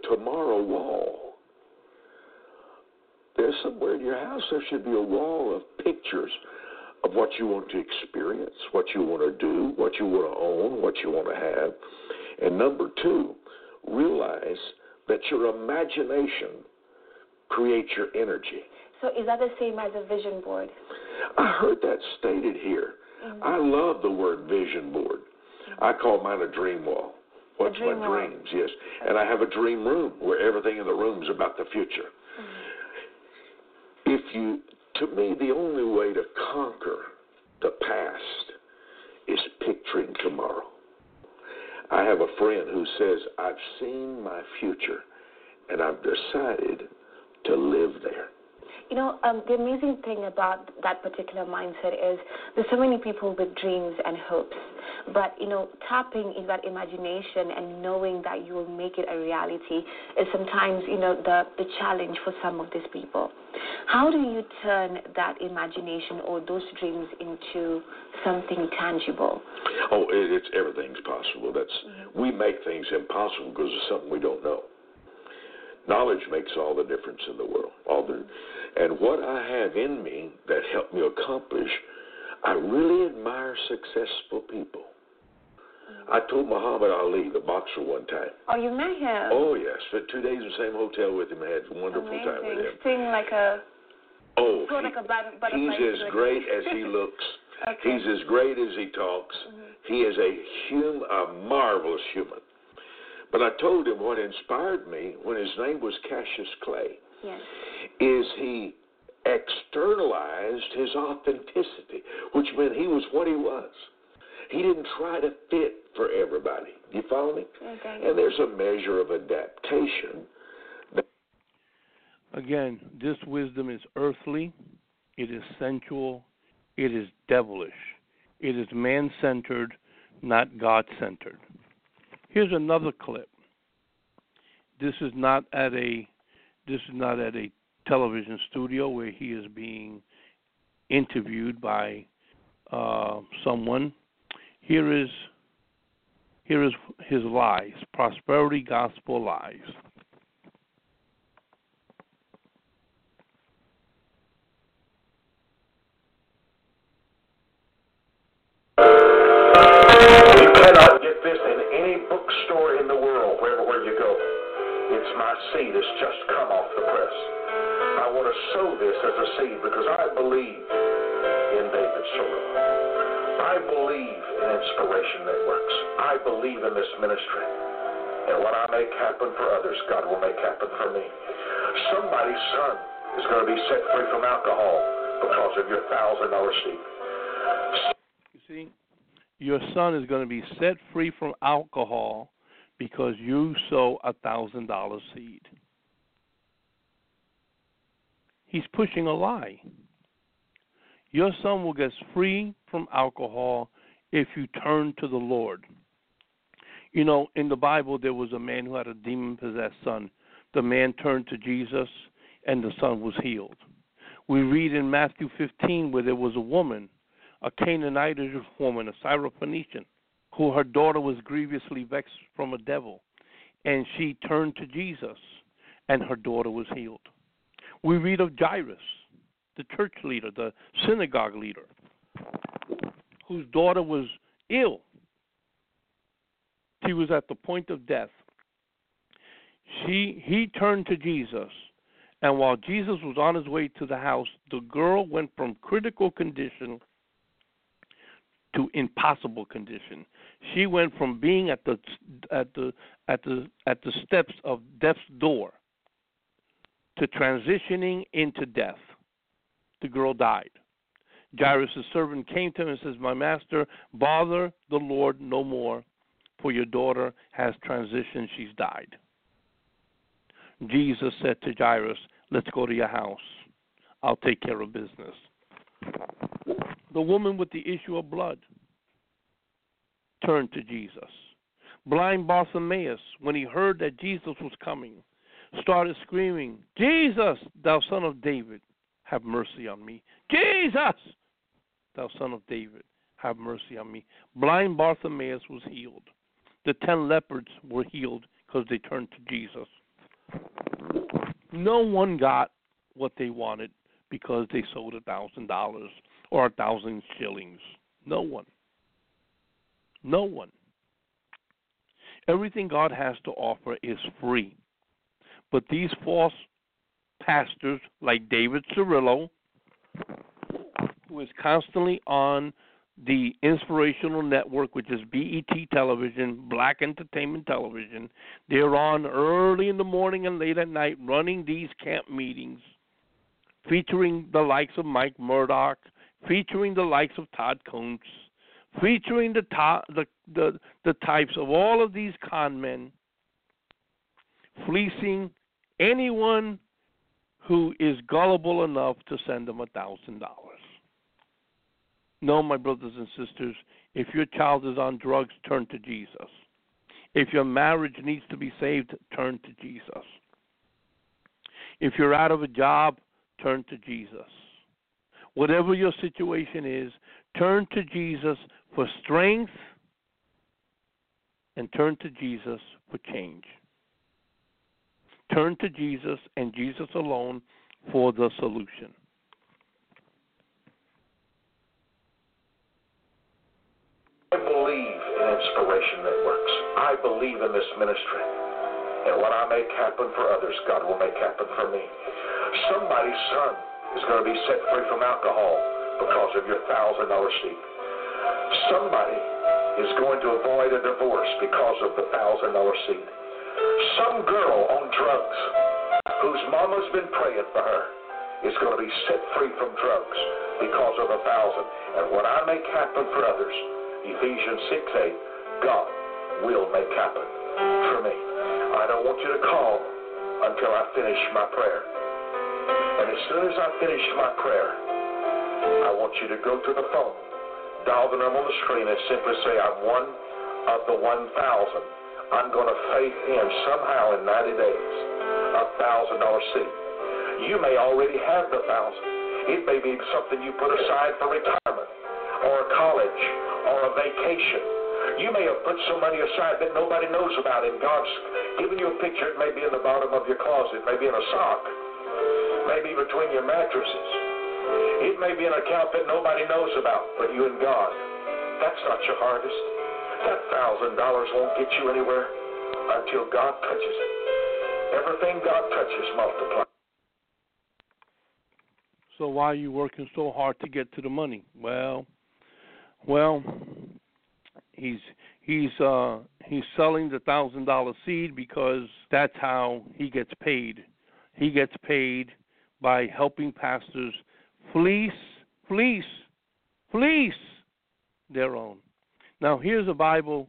tomorrow wall. There's somewhere in your house there should be a wall of pictures of what you want to experience, what you want to do, what you want to own, what you want to have. And number two, realize that your imagination creates your energy. So is that the same as a vision board? I heard that stated here. Mm-hmm. I love the word vision board. Mm-hmm. I call mine a dream wall. What's my dreams? Yes. Okay. And I have a dream room where everything in the room is about the future. Mm-hmm. To me, the only way to conquer the past is picturing tomorrow. I have a friend who says, I've seen my future, and I've decided to live there. You know, the amazing thing about that particular mindset is there's so many people with dreams and hopes. But, you know, tapping in that imagination and knowing that you will make it a reality is sometimes, you know, the challenge for some of these people. How do you turn that imagination or those dreams into something tangible? Oh, everything's possible. We make things impossible because of something we don't know. Knowledge makes all the difference in the world. And what I have in me that helped me accomplish, I really admire successful people. I told Muhammad Ali, the boxer, one time. Oh, you met him? Oh, yes. Spent 2 days in the same hotel with him and had a wonderful time with him. Sing like a... Oh, he's as great as he looks. Okay. He's as great as he talks. Mm-hmm. He is a marvelous human. But I told him what inspired me when his name was Cassius Clay. Yes. Is he externalized his authenticity, which meant he was what he was. He didn't try to fit for everybody. Do you follow me? Okay. And there's a measure of adaptation. Again, this wisdom is earthly, it is sensual, it is devilish. It is man-centered, not God-centered. Here's another clip. This is not at a television studio where he is being interviewed by someone. Here is his lies, prosperity gospel lies. You cannot get this in any bookstore in the world, where you go. It's my seed. It's just come off the press. I want to sow this as a seed because I believe in David Sorrell. I believe in Inspiration Networks. I believe in this ministry. And what I make happen for others, God will make happen for me. Somebody's son is going to be set free from alcohol because of your $1,000 seed. You see, your son is going to be set free from alcohol because you sow a $1,000 seed. He's pushing a lie. Your son will get free from alcohol if you turn to the Lord. You know, in the Bible, there was a man who had a demon-possessed son. The man turned to Jesus, and the son was healed. We read in Matthew 15 where there was a woman, a Canaanitish woman, a Syrophoenician, who her daughter was grievously vexed from a devil, and she turned to Jesus, and her daughter was healed. We read of Jairus, the church leader, the synagogue leader, whose daughter was ill. She was at the point of death. He turned to Jesus, and while Jesus was on his way to the house, the girl went from critical condition to impossible condition. She went from being at the steps of death's door to transitioning into death. The girl died. Jairus' servant came to him and says, "My master, bother the Lord no more, for your daughter has transitioned. She's died." Jesus said to Jairus, "Let's go to your house. I'll take care of business." The woman with the issue of blood turned to Jesus. Blind Bartimaeus, when he heard that Jesus was coming, started screaming, "Jesus, thou son of David, have mercy on me. Jesus, thou son of David, have mercy on me." Blind Bartimaeus was healed. The 10 lepers were healed because they turned to Jesus. No one got what they wanted because they sold $1,000 or 1,000 shillings. No one. No one. Everything God has to offer is free. But these false pastors like David Cirillo, who is constantly on the Inspirational Network, which is BET Television, Black Entertainment Television, they're on early in the morning and late at night running these camp meetings featuring the likes of Mike Murdoch, featuring the likes of Todd Kuntz, featuring the types of all of these con men, fleecing anyone who is gullible enough to send them $1,000. No, my brothers and sisters, if your child is on drugs, turn to Jesus. If your marriage needs to be saved, turn to Jesus. If you're out of a job, turn to Jesus. Whatever your situation is, turn to Jesus for strength and turn to Jesus for change. Turn to Jesus and Jesus alone for the solution. I believe in Inspiration Networks. I believe in this ministry. And what I make happen for others, God will make happen for me. Somebody's son is going to be set free from alcohol because of your $1,000 seed. Somebody is going to avoid a divorce because of the $1,000 seed. Some girl on drugs whose mama's been praying for her is going to be set free from drugs because of $1,000. And what I make happen for others, Ephesians 6:8, God will make happen for me. I don't want you to call until I finish my prayer. And as soon as I finish my prayer, I want you to go to the phone, dial the number on the screen, and simply say, I'm one of the 1,000. I'm going to faith in somehow in 90 days $1,000 seed. You may already have the 1,000. It may be something you put aside for retirement or college or a vacation. You may have put some money aside that nobody knows about, and God's given you a picture. It may be in the bottom of your closet, it may be in a sock, maybe between your mattresses. It may be an account that nobody knows about but you and God. That's not your harvest. That $1,000 won't get you anywhere until God touches it. Everything God touches multiplies. So why are you working so hard to get to the money? Well, he's selling the $1,000 seed because that's how he gets paid. He gets paid by helping pastors fleece their own. Now, here's a Bible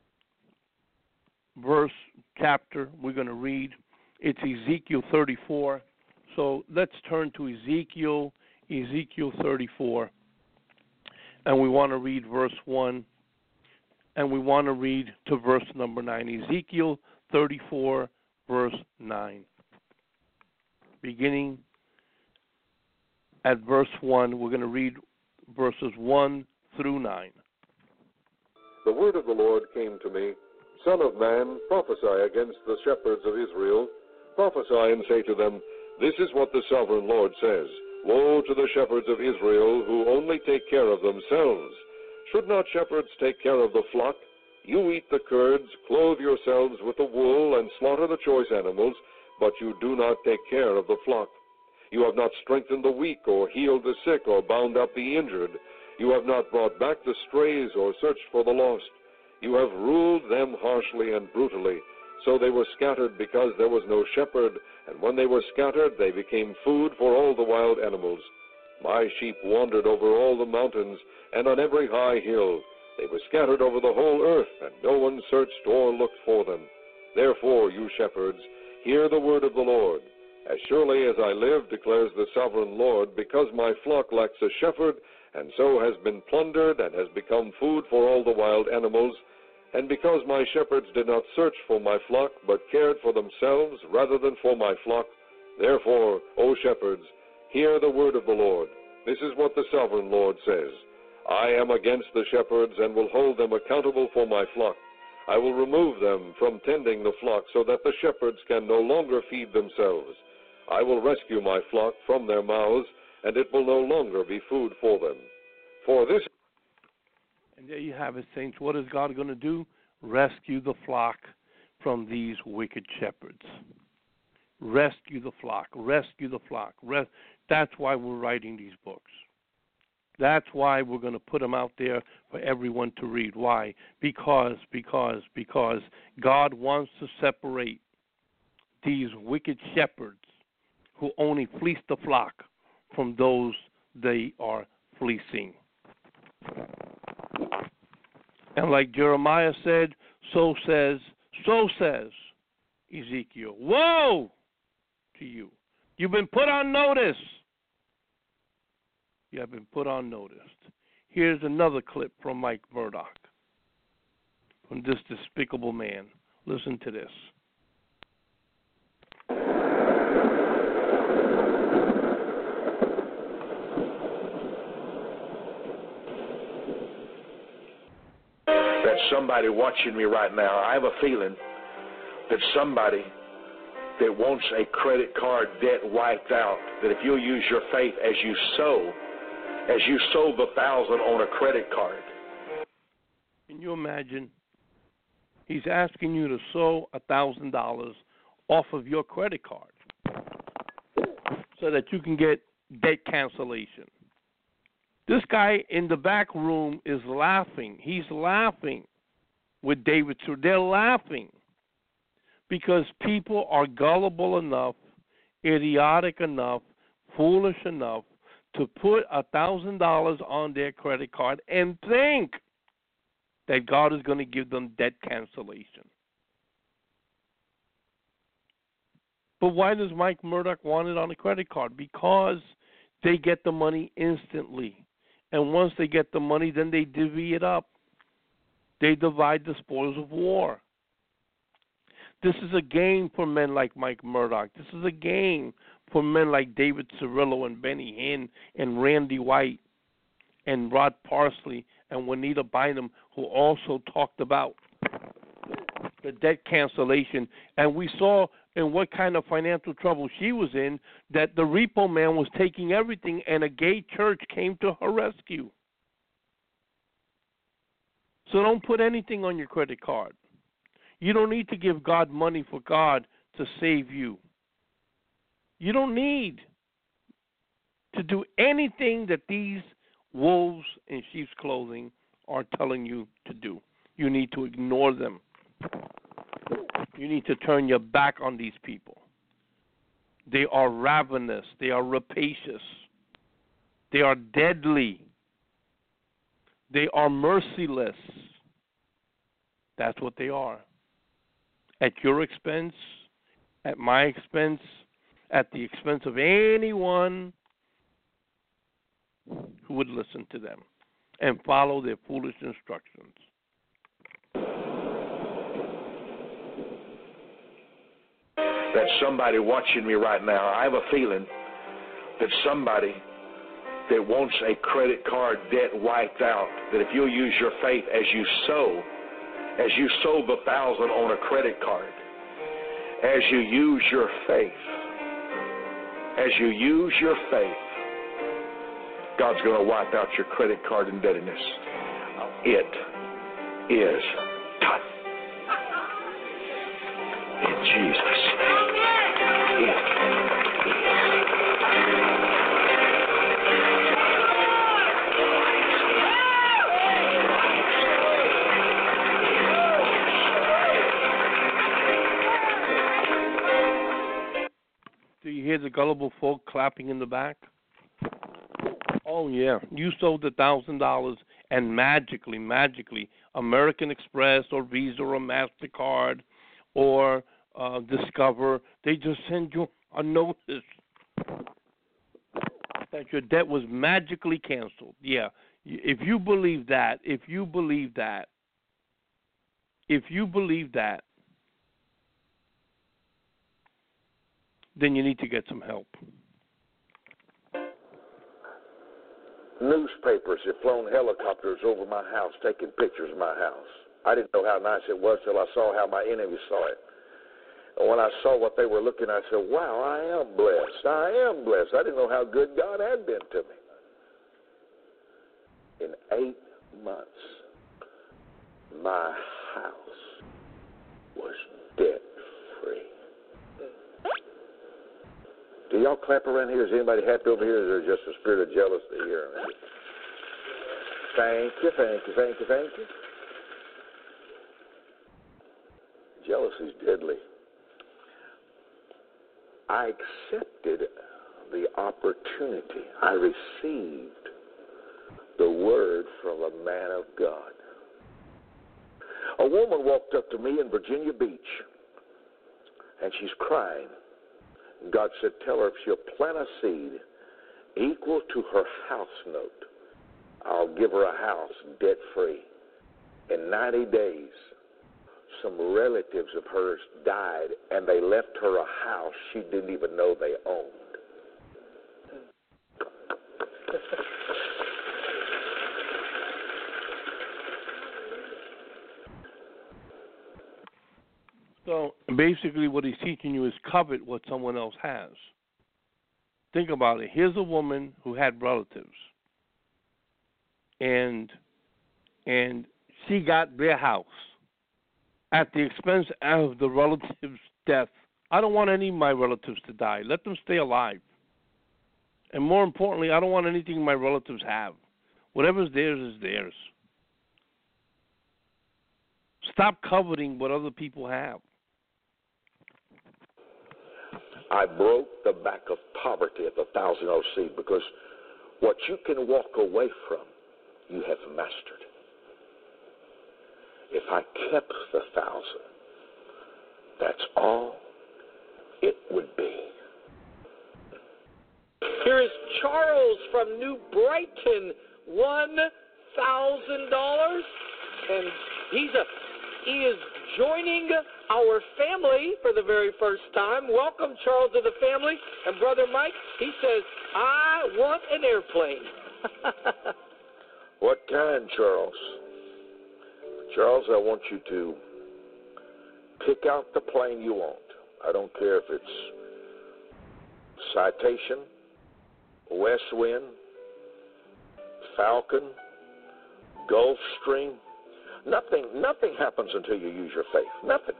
verse, chapter we're going to read. It's Ezekiel 34. So let's turn to Ezekiel 34. And we want to read verse 1. And we want to read to verse number 9. Ezekiel 34, verse 9. Beginning at verse 1, we're going to read verses 1 through 9. The word of the Lord came to me, Son of man, prophesy against the shepherds of Israel. Prophesy and say to them, This is what the sovereign Lord says. Woe to the shepherds of Israel who only take care of themselves. Should not shepherds take care of the flock? You eat the curds, clothe yourselves with the wool, and slaughter the choice animals, but you do not take care of the flock. You have not strengthened the weak, or healed the sick, or bound up the injured. You have not brought back the strays, or searched for the lost. You have ruled them harshly and brutally. So they were scattered because there was no shepherd, and when they were scattered, they became food for all the wild animals. My sheep wandered over all the mountains, and on every high hill. They were scattered over the whole earth, and no one searched or looked for them. Therefore, you shepherds, hear the word of the Lord. As surely as I live, declares the sovereign Lord, because my flock lacks a shepherd, and so has been plundered, and has become food for all the wild animals, and because my shepherds did not search for my flock, but cared for themselves rather than for my flock, therefore, O shepherds, hear the word of the Lord. This is what the sovereign Lord says. I am against the shepherds, and will hold them accountable for my flock. I will remove them from tending the flock so that the shepherds can no longer feed themselves. I will rescue my flock from their mouths, and it will no longer be food for them. For this... And there you have it, saints. What is God going to do? Rescue the flock from these wicked shepherds. Rescue the flock. Rescue the flock. That's why we're writing these books. That's why we're going to put them out there for everyone to read. Why? Because God wants to separate these wicked shepherds who only fleece the flock from those they are fleecing. And like Jeremiah said, so says Ezekiel. Woe to you. You've been put on notice. You have been put on notice. Here's another clip from Mike Murdock, from this despicable man. Listen to this. That somebody watching me right now, I have a feeling that somebody that wants a credit card debt wiped out, that if you'll use your faith as you sow the 1,000 on a credit card. Can you imagine? He's asking you to sow $1,000 off of your credit card so that you can get debt cancellation. This guy in the back room is laughing. He's laughing with David. So they're laughing because people are gullible enough, idiotic enough, foolish enough to put $1,000 on their credit card and think that God is going to give them debt cancellation. But why does Mike Murdock want it on a credit card? Because they get the money instantly. And once they get the money, then they divvy it up. They divide the spoils of war. This is a game for men like Mike Murdock. This is a game for men like David Cirillo and Benny Hinn and Randy White and Rod Parsley and Juanita Bynum, who also talked about the debt cancellation. And we saw in what kind of financial trouble she was in, that the repo man was taking everything, and a gay church came to her rescue. So don't put anything on your credit card. You don't need to give God money for God to save you. You don't need to do anything that these wolves in sheep's clothing are telling you to do. You need to ignore them. You need to turn your back on these people. They are ravenous. They are rapacious. They are deadly. They are merciless. That's what they are. At your expense, at my expense, at the expense of anyone who would listen to them and follow their foolish instructions. That somebody watching me right now, I have a feeling that somebody that wants a credit card debt wiped out, that if you'll use your faith as you sow the 1,000 on a credit card, as you use your faith, God's going to wipe out your credit card indebtedness. It is done. In Jesus' name, it is. Do you hear the gullible folk clapping in the back? Oh, yeah. You sold $1,000 and magically, American Express or Visa or MasterCard or Discover, they just send you a notice that your debt was magically canceled. Yeah. If you believe that, then you need to get some help. Newspapers have flown helicopters over my house, taking pictures of my house. I didn't know how nice it was till I saw how my enemies saw it. And when I saw what they were looking at, I said, wow, I am blessed. I am blessed. I didn't know how good God had been to me. In 8 months, my house was debt-free. Do y'all clap around here? Is anybody happy over here, or is there just a spirit of jealousy here? Thank you, thank you, thank you, thank you. Jealousy is deadly. I accepted the opportunity. I received the word from a man of God. A woman walked up to me in Virginia Beach, and she's crying. God said, tell her if she'll plant a seed equal to her house note, I'll give her a house debt-free. In 90 days, some relatives of hers died, and they left her a house she didn't even know they owned. So basically what he's teaching you is covet what someone else has. Think about it. Here's a woman who had relatives, and she got their house at the expense of the relative's death. I don't want any of my relatives to die. Let them stay alive. And more importantly, I don't want anything my relatives have. Whatever's theirs is theirs. Stop coveting what other people have. I broke the back of poverty at the $1,000 seed, because what you can walk away from, you have mastered. If I kept the 1,000, that's all it would be. Here is Charles from New Brighton, $1,000, and he is joining our family for the very first time. Welcome, Charles, to the family. And Brother Mike, he says, I want an airplane. What kind, Charles? Charles, I want you to pick out the plane you want. I don't care if it's Citation, West Wind, Falcon, Gulfstream. Nothing happens until you use your faith. Nothing.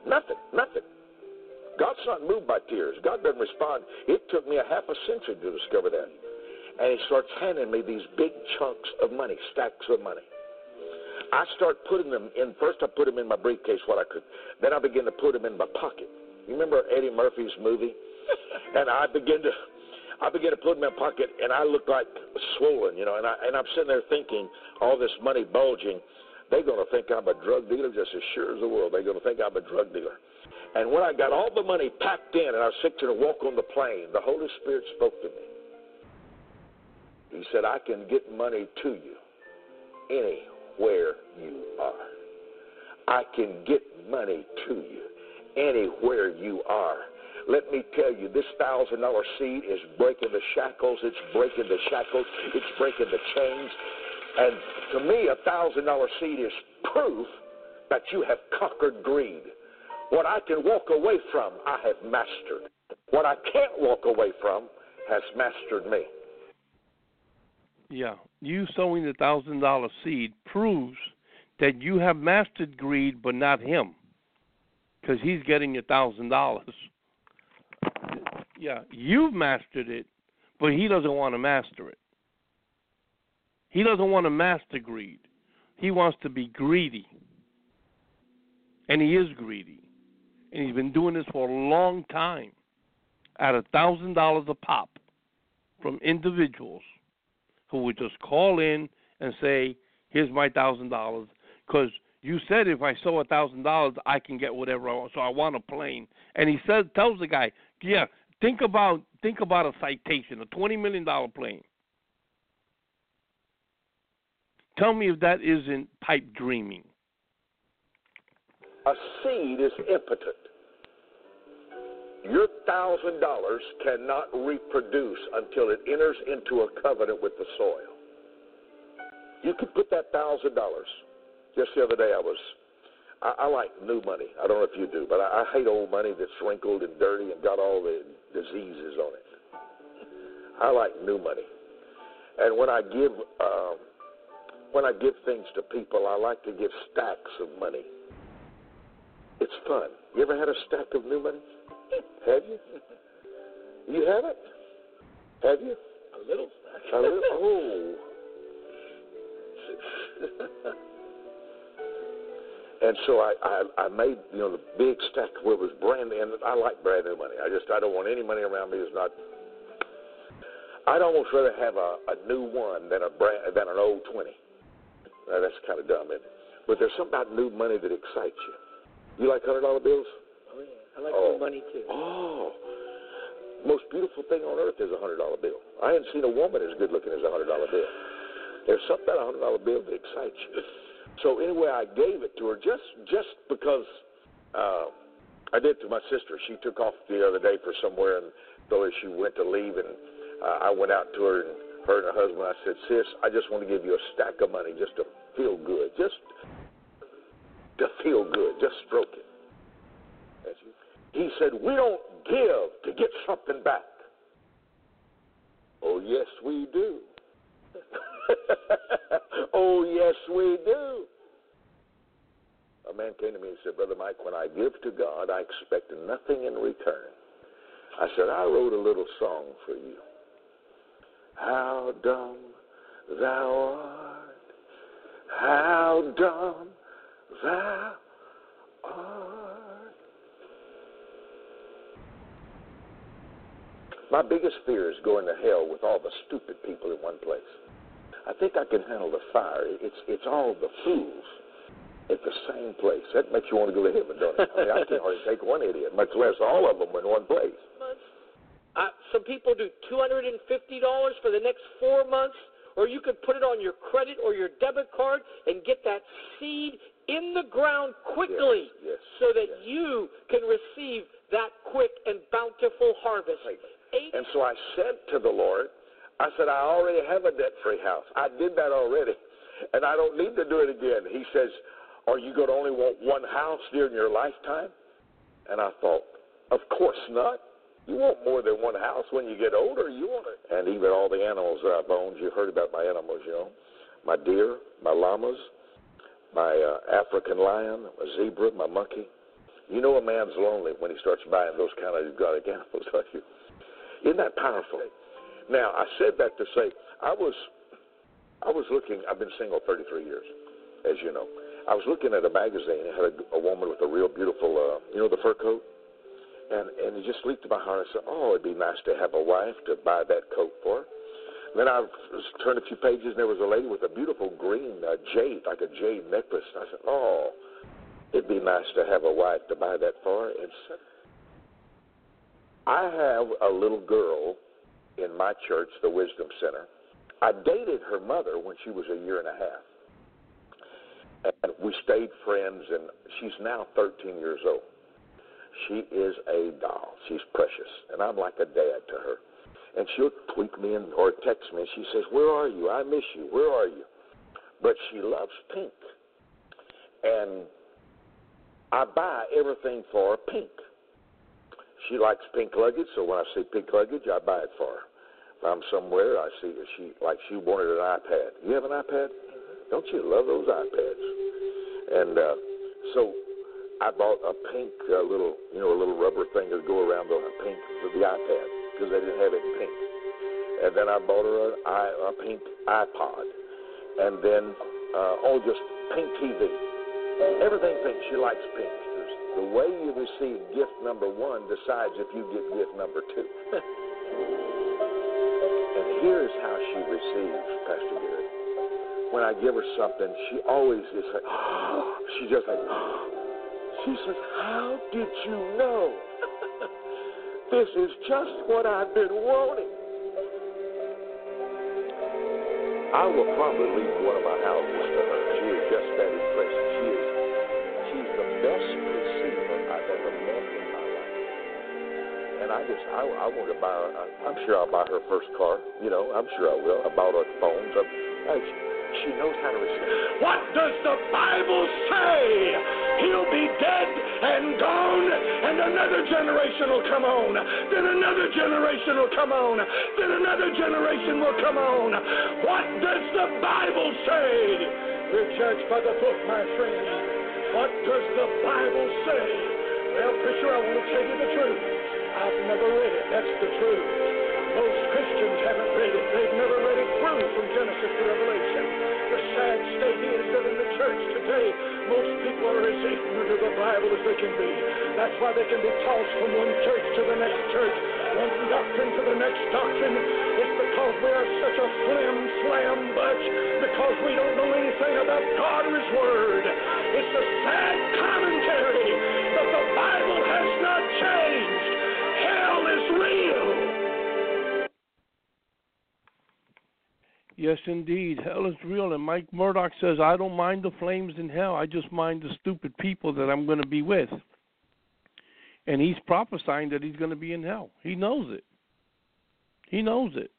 God's not moved by tears. God doesn't respond. It took me a half a century to discover that. And he starts handing me these big chunks of money, stacks of money. I start putting them in. First I put them in my briefcase, what I could. Then I began to put them in my pocket. You remember Eddie Murphy's movie? And I began to put them in my pocket, and I looked like swollen, and I'm sitting there thinking, all this money bulging, they're going to think I'm a drug dealer just as sure as the world. They're going to think I'm a drug dealer. And when I got all the money packed in and I was fixing to walk on the plane, the Holy Spirit spoke to me. He said, I can get money to you anywhere you are. I can get money to you anywhere you are. Let me tell you, this $1,000 seed is breaking the shackles. It's breaking the shackles. It's breaking the chains. And to me, $1,000 seed is proof that you have conquered greed. What I can walk away from, I have mastered. What I can't walk away from has mastered me. Yeah, you sowing the $1,000 seed proves that you have mastered greed, but not him, because he's getting your $1,000. Yeah, you've mastered it, but he doesn't want to master it. He doesn't want to master greed. He wants to be greedy. And he is greedy. And he's been doing this for a long time at $1,000 a pop from individuals who would just call in and say, here's my $1,000, because you said if I sow $1,000, I can get whatever I want, so I want a plane. And he tells the guy, yeah, think about a Citation, a $20 million plane. Tell me if that isn't pipe dreaming. A seed is impotent. Your $1,000 cannot reproduce until it enters into a covenant with the soil. You can put that $1,000. Just the other day I was I like new money. I don't know if you do, but I hate old money that's wrinkled and dirty and got all the diseases on it. I like new money. And when I give things to people, I like to give stacks of money. It's fun. You ever had a stack of new money? Have you? You haven't? Have you? A little stack. A little? Oh. And so I made, the big stack where it was brand new, and I like brand new money. I don't want any money around me that's not. I'd almost rather have a new one than an old 20. That's kind of dumb, isn't it? But there's something about new money that excites you. You like $100 bills? Oh, yeah. I like new money, too. Oh. Most beautiful thing on earth is a $100 bill. I hadn't seen a woman as good looking as a $100 bill. There's something about a $100 bill that excites you. So anyway, I gave it to her just because I did to my sister. She took off the other day for somewhere, and so as she went to leave, and I went out to her and her husband. I said, "Sis, I just want to give you a stack of money just to feel good, just to feel good, just stroke it." He said, "We don't give to get something back." Oh, yes, we do. Oh, yes, we do. A man came to me and said, "Brother Mike, when I give to God, I expect nothing in return." I said, "I wrote a little song for you. How dumb thou art, how dumb thou art." My biggest fear is going to hell with all the stupid people in one place. I think I can handle the fire. It's all the fools at the same place. That makes you want to go to heaven, don't it? I mean, I can't hardly take one idiot, much less all of them in one place. Some people do $250 for the next 4 months, or you could put it on your credit or your debit card and get that seed in the ground quickly so that you can receive that quick and bountiful harvest. And so I said to the Lord, I said, "I already have a debt-free house. I did that already, and I don't need to do it again." He says, "Are you going to only want one house during your lifetime?" And I thought, of course not. You want more than one house when you get older. You want it. And even all the animals that I've owned, you've heard about my animals, my deer, my llamas, my African lion, my zebra, my monkey. You know a man's lonely when he starts buying those kind of exotic animals, don't you? Isn't that powerful? Now, I said that to say, I was looking, I've been single 33 years, as you know. I was looking at a magazine. It had a woman with a real beautiful, the fur coat. And it just leaped to my heart. I said, "Oh, it'd be nice to have a wife to buy that coat for." Then I turned a few pages, and there was a lady with a beautiful green jade, like a jade necklace. I said, "Oh, it'd be nice to have a wife to buy that for." And so I have a little girl in my church, the Wisdom Center. I dated her mother when she was a year and a half. And we stayed friends, and she's now 13 years old. She is a doll. She's precious, and I'm like a dad to her. And she'll tweak me or text me, and she says, "Where are you? I miss you. Where are you?" But she loves pink, and I buy everything for her pink. She likes pink luggage, so when I see pink luggage, I buy it for her. If I'm somewhere, I see she wanted an iPad. You have an iPad? Don't you love those iPads? And so I bought a pink a little rubber thing that would go around the pink with the iPad because they didn't have it in pink. And then I bought her a pink iPod, and then just pink TV. Everything pink. She likes pink. The way you receive gift number one decides if you get gift number two. And here's how she receives, Pastor Gary. When I give her something, she always is like, she just like, she says, "How did you know? This is just what I've been wanting." I will probably leave one of my houses to her. She is just that impressive. She's the best receiver I've ever met in my life. And I want to buy her, I'm sure I'll buy her first car. I'm sure I will. I bought her phones. She knows how to receive. What does the Bible say? He'll be dead and gone, and another generation will come on. Then another generation will come on. Then another generation will come on. What does the Bible say? We're judged by the book, my friend. What does the Bible say? Well, preacher, I want to tell you the truth. I've never read it. That's the truth. Most Christians haven't read it. They've never read it through from Genesis to Revelation. The sad state is that in the church today, most people are as ignorant of the Bible as they can be. That's why they can be tossed from one church to the next church, one doctrine to the next doctrine. It's because we are such a flim-flam bunch, because we don't know anything about God or His Word. It's a sad commentary that the Bible has not changed. Hell is real. Yes, indeed. Hell is real. And Mike Murdoch says, I don't mind the flames in hell. I just mind the stupid people that I'm going to be with. And he's prophesying that he's going to be in hell. He knows it. He knows it.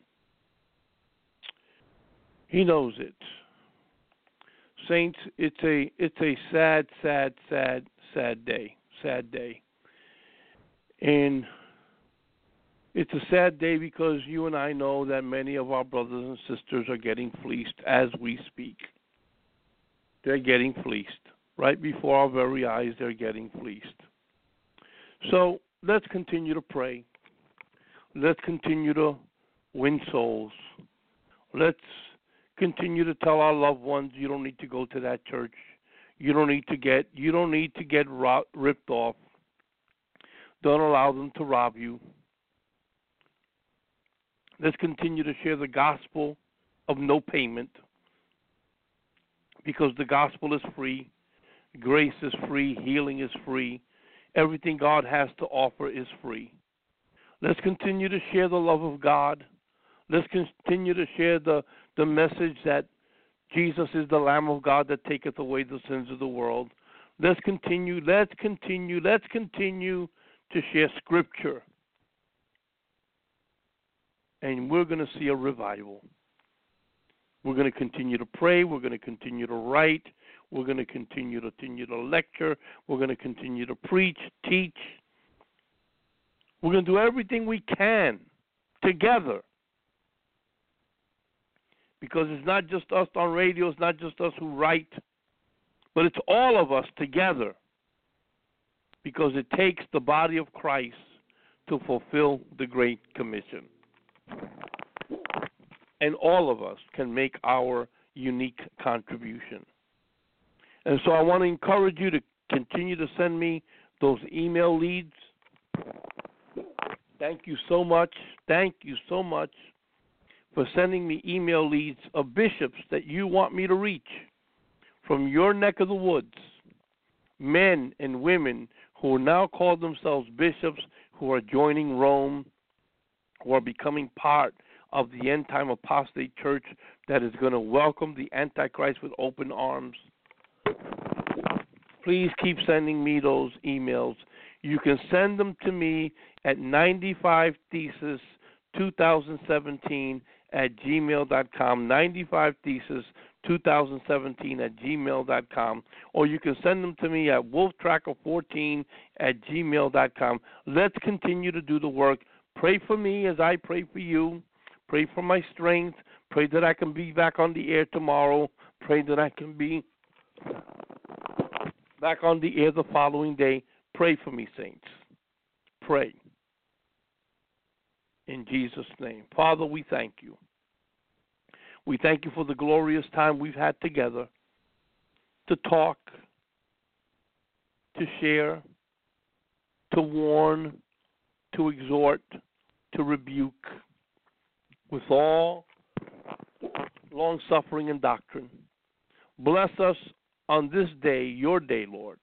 He knows it. Saints, it's a sad, sad, sad, sad day. Sad day. And it's a sad day because you and I know that many of our brothers and sisters are getting fleeced as we speak. They're getting fleeced. Right before our very eyes, they're getting fleeced. So let's continue to pray. Let's continue to win souls. Let's continue to tell our loved ones, you don't need to go to that church. You don't need to get ripped off. Don't allow them to rob you. Let's continue to share the gospel of no payment, because the gospel is free, grace is free, healing is free. Everything God has to offer is free. Let's continue to share the love of God. Let's continue to share the message that Jesus is the Lamb of God that taketh away the sins of the world. Let's continue to share Scripture. And we're going to see a revival. We're going to continue to pray. We're going to continue to write. We're going to continue to lecture. We're going to continue to preach, teach. We're going to do everything we can together. Because it's not just us on radio. It's not just us who write. But it's all of us together. Because it takes the body of Christ to fulfill the Great Commission. And all of us can make our unique contribution. And so I want to encourage you to continue to send me those email leads. Thank you so much. Thank you so much for sending me email leads of bishops that you want me to reach from your neck of the woods. Men and women who now call themselves bishops, who are joining Rome, who are becoming part of the end-time apostate church that is going to welcome the Antichrist with open arms. Please keep sending me those emails. You can send them to me at 95thesis2017@gmail.com, 95thesis2017@gmail.com, or you can send them to me at wolftracker14@gmail.com. Let's continue to do the work. Pray for me as I pray for you. Pray for my strength. Pray that I can be back on the air tomorrow. Pray that I can be back on the air the following day. Pray for me, saints. Pray. In Jesus' name. Father, we thank you. We thank you for the glorious time we've had together to talk, to share, to warn, to exhort, to rebuke with all long-suffering and doctrine. Bless us on this day, your day, Lord,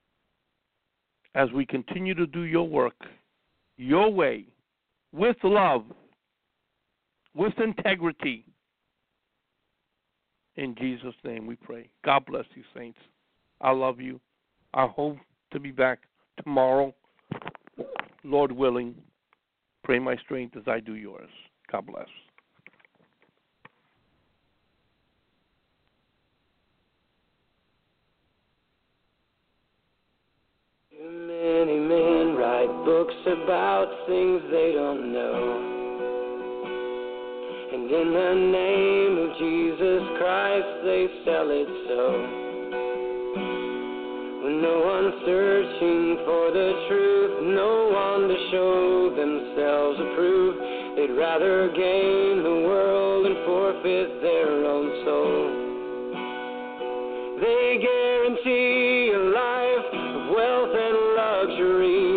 as we continue to do your work, your way, with love, with integrity. In Jesus' name we pray. God bless you, saints. I love you. I hope to be back tomorrow, Lord willing. Pray my strength as I do yours. God bless. books about things they don't know. And in the name of Jesus Christ, they sell it so. When no one's searching for the truth, no one to show themselves approved, they'd rather gain the world and forfeit their own soul. They guarantee a life of wealth and luxury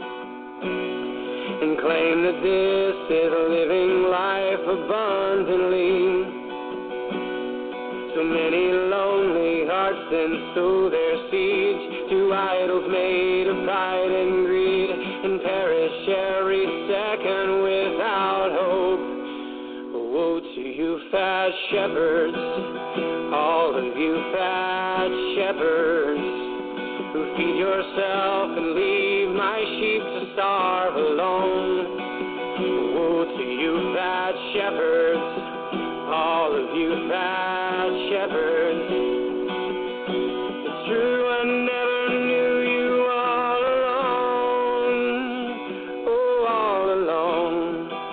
and claim that this is living life abundantly. So many lonely hearts then sow their siege to idols made of pride and greed, and perish every second without hope. Woe to you, fat shepherds, all of you fat shepherds, who feed yourself and leave my sheep to starve alone. Woe to you, fat shepherds, all of you fat shepherds. It's true, I never knew you all alone, oh, all alone.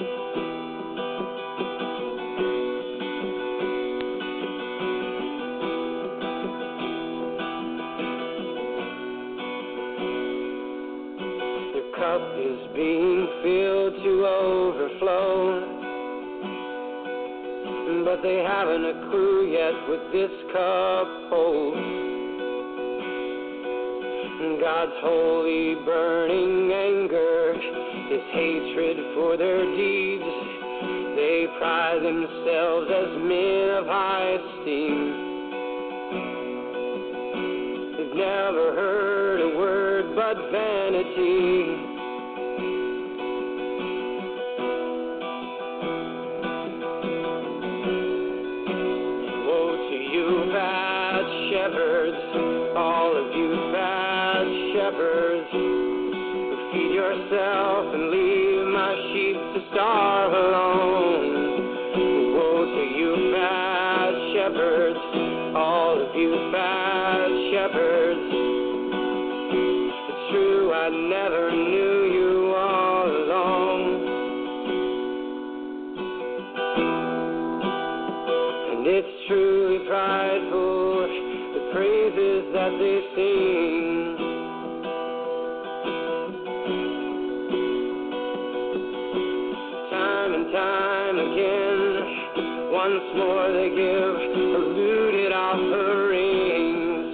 Your cup is being filled to overflow, but they haven't a clue yet what this cup holds. God's holy burning anger, His hatred for their deeds. They pride themselves as men of high esteem. They've never heard a word but vanity. Shepherds, all of you fat shepherds, who feed yourself and leave my sheep to starve alone. Woe to you fat shepherds, all of you fat shepherds. It's true, I never knew you all along. And it's truly prideful praises that they sing. Time and time again, once more they give polluted offerings.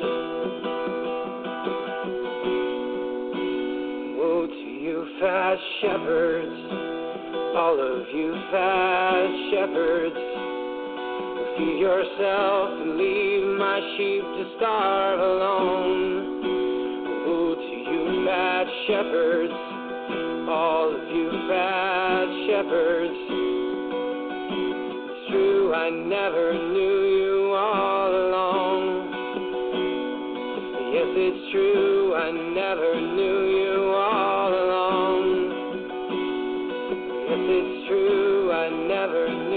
Woe to you fat shepherds, all of you fat shepherds, feed yourself and leave my sheep to starve alone. Woe to you fat shepherds, all of you fat shepherds. It's true, I never knew you all along. Yes, it's true, I never knew you all along. Yes, it's true, I never knew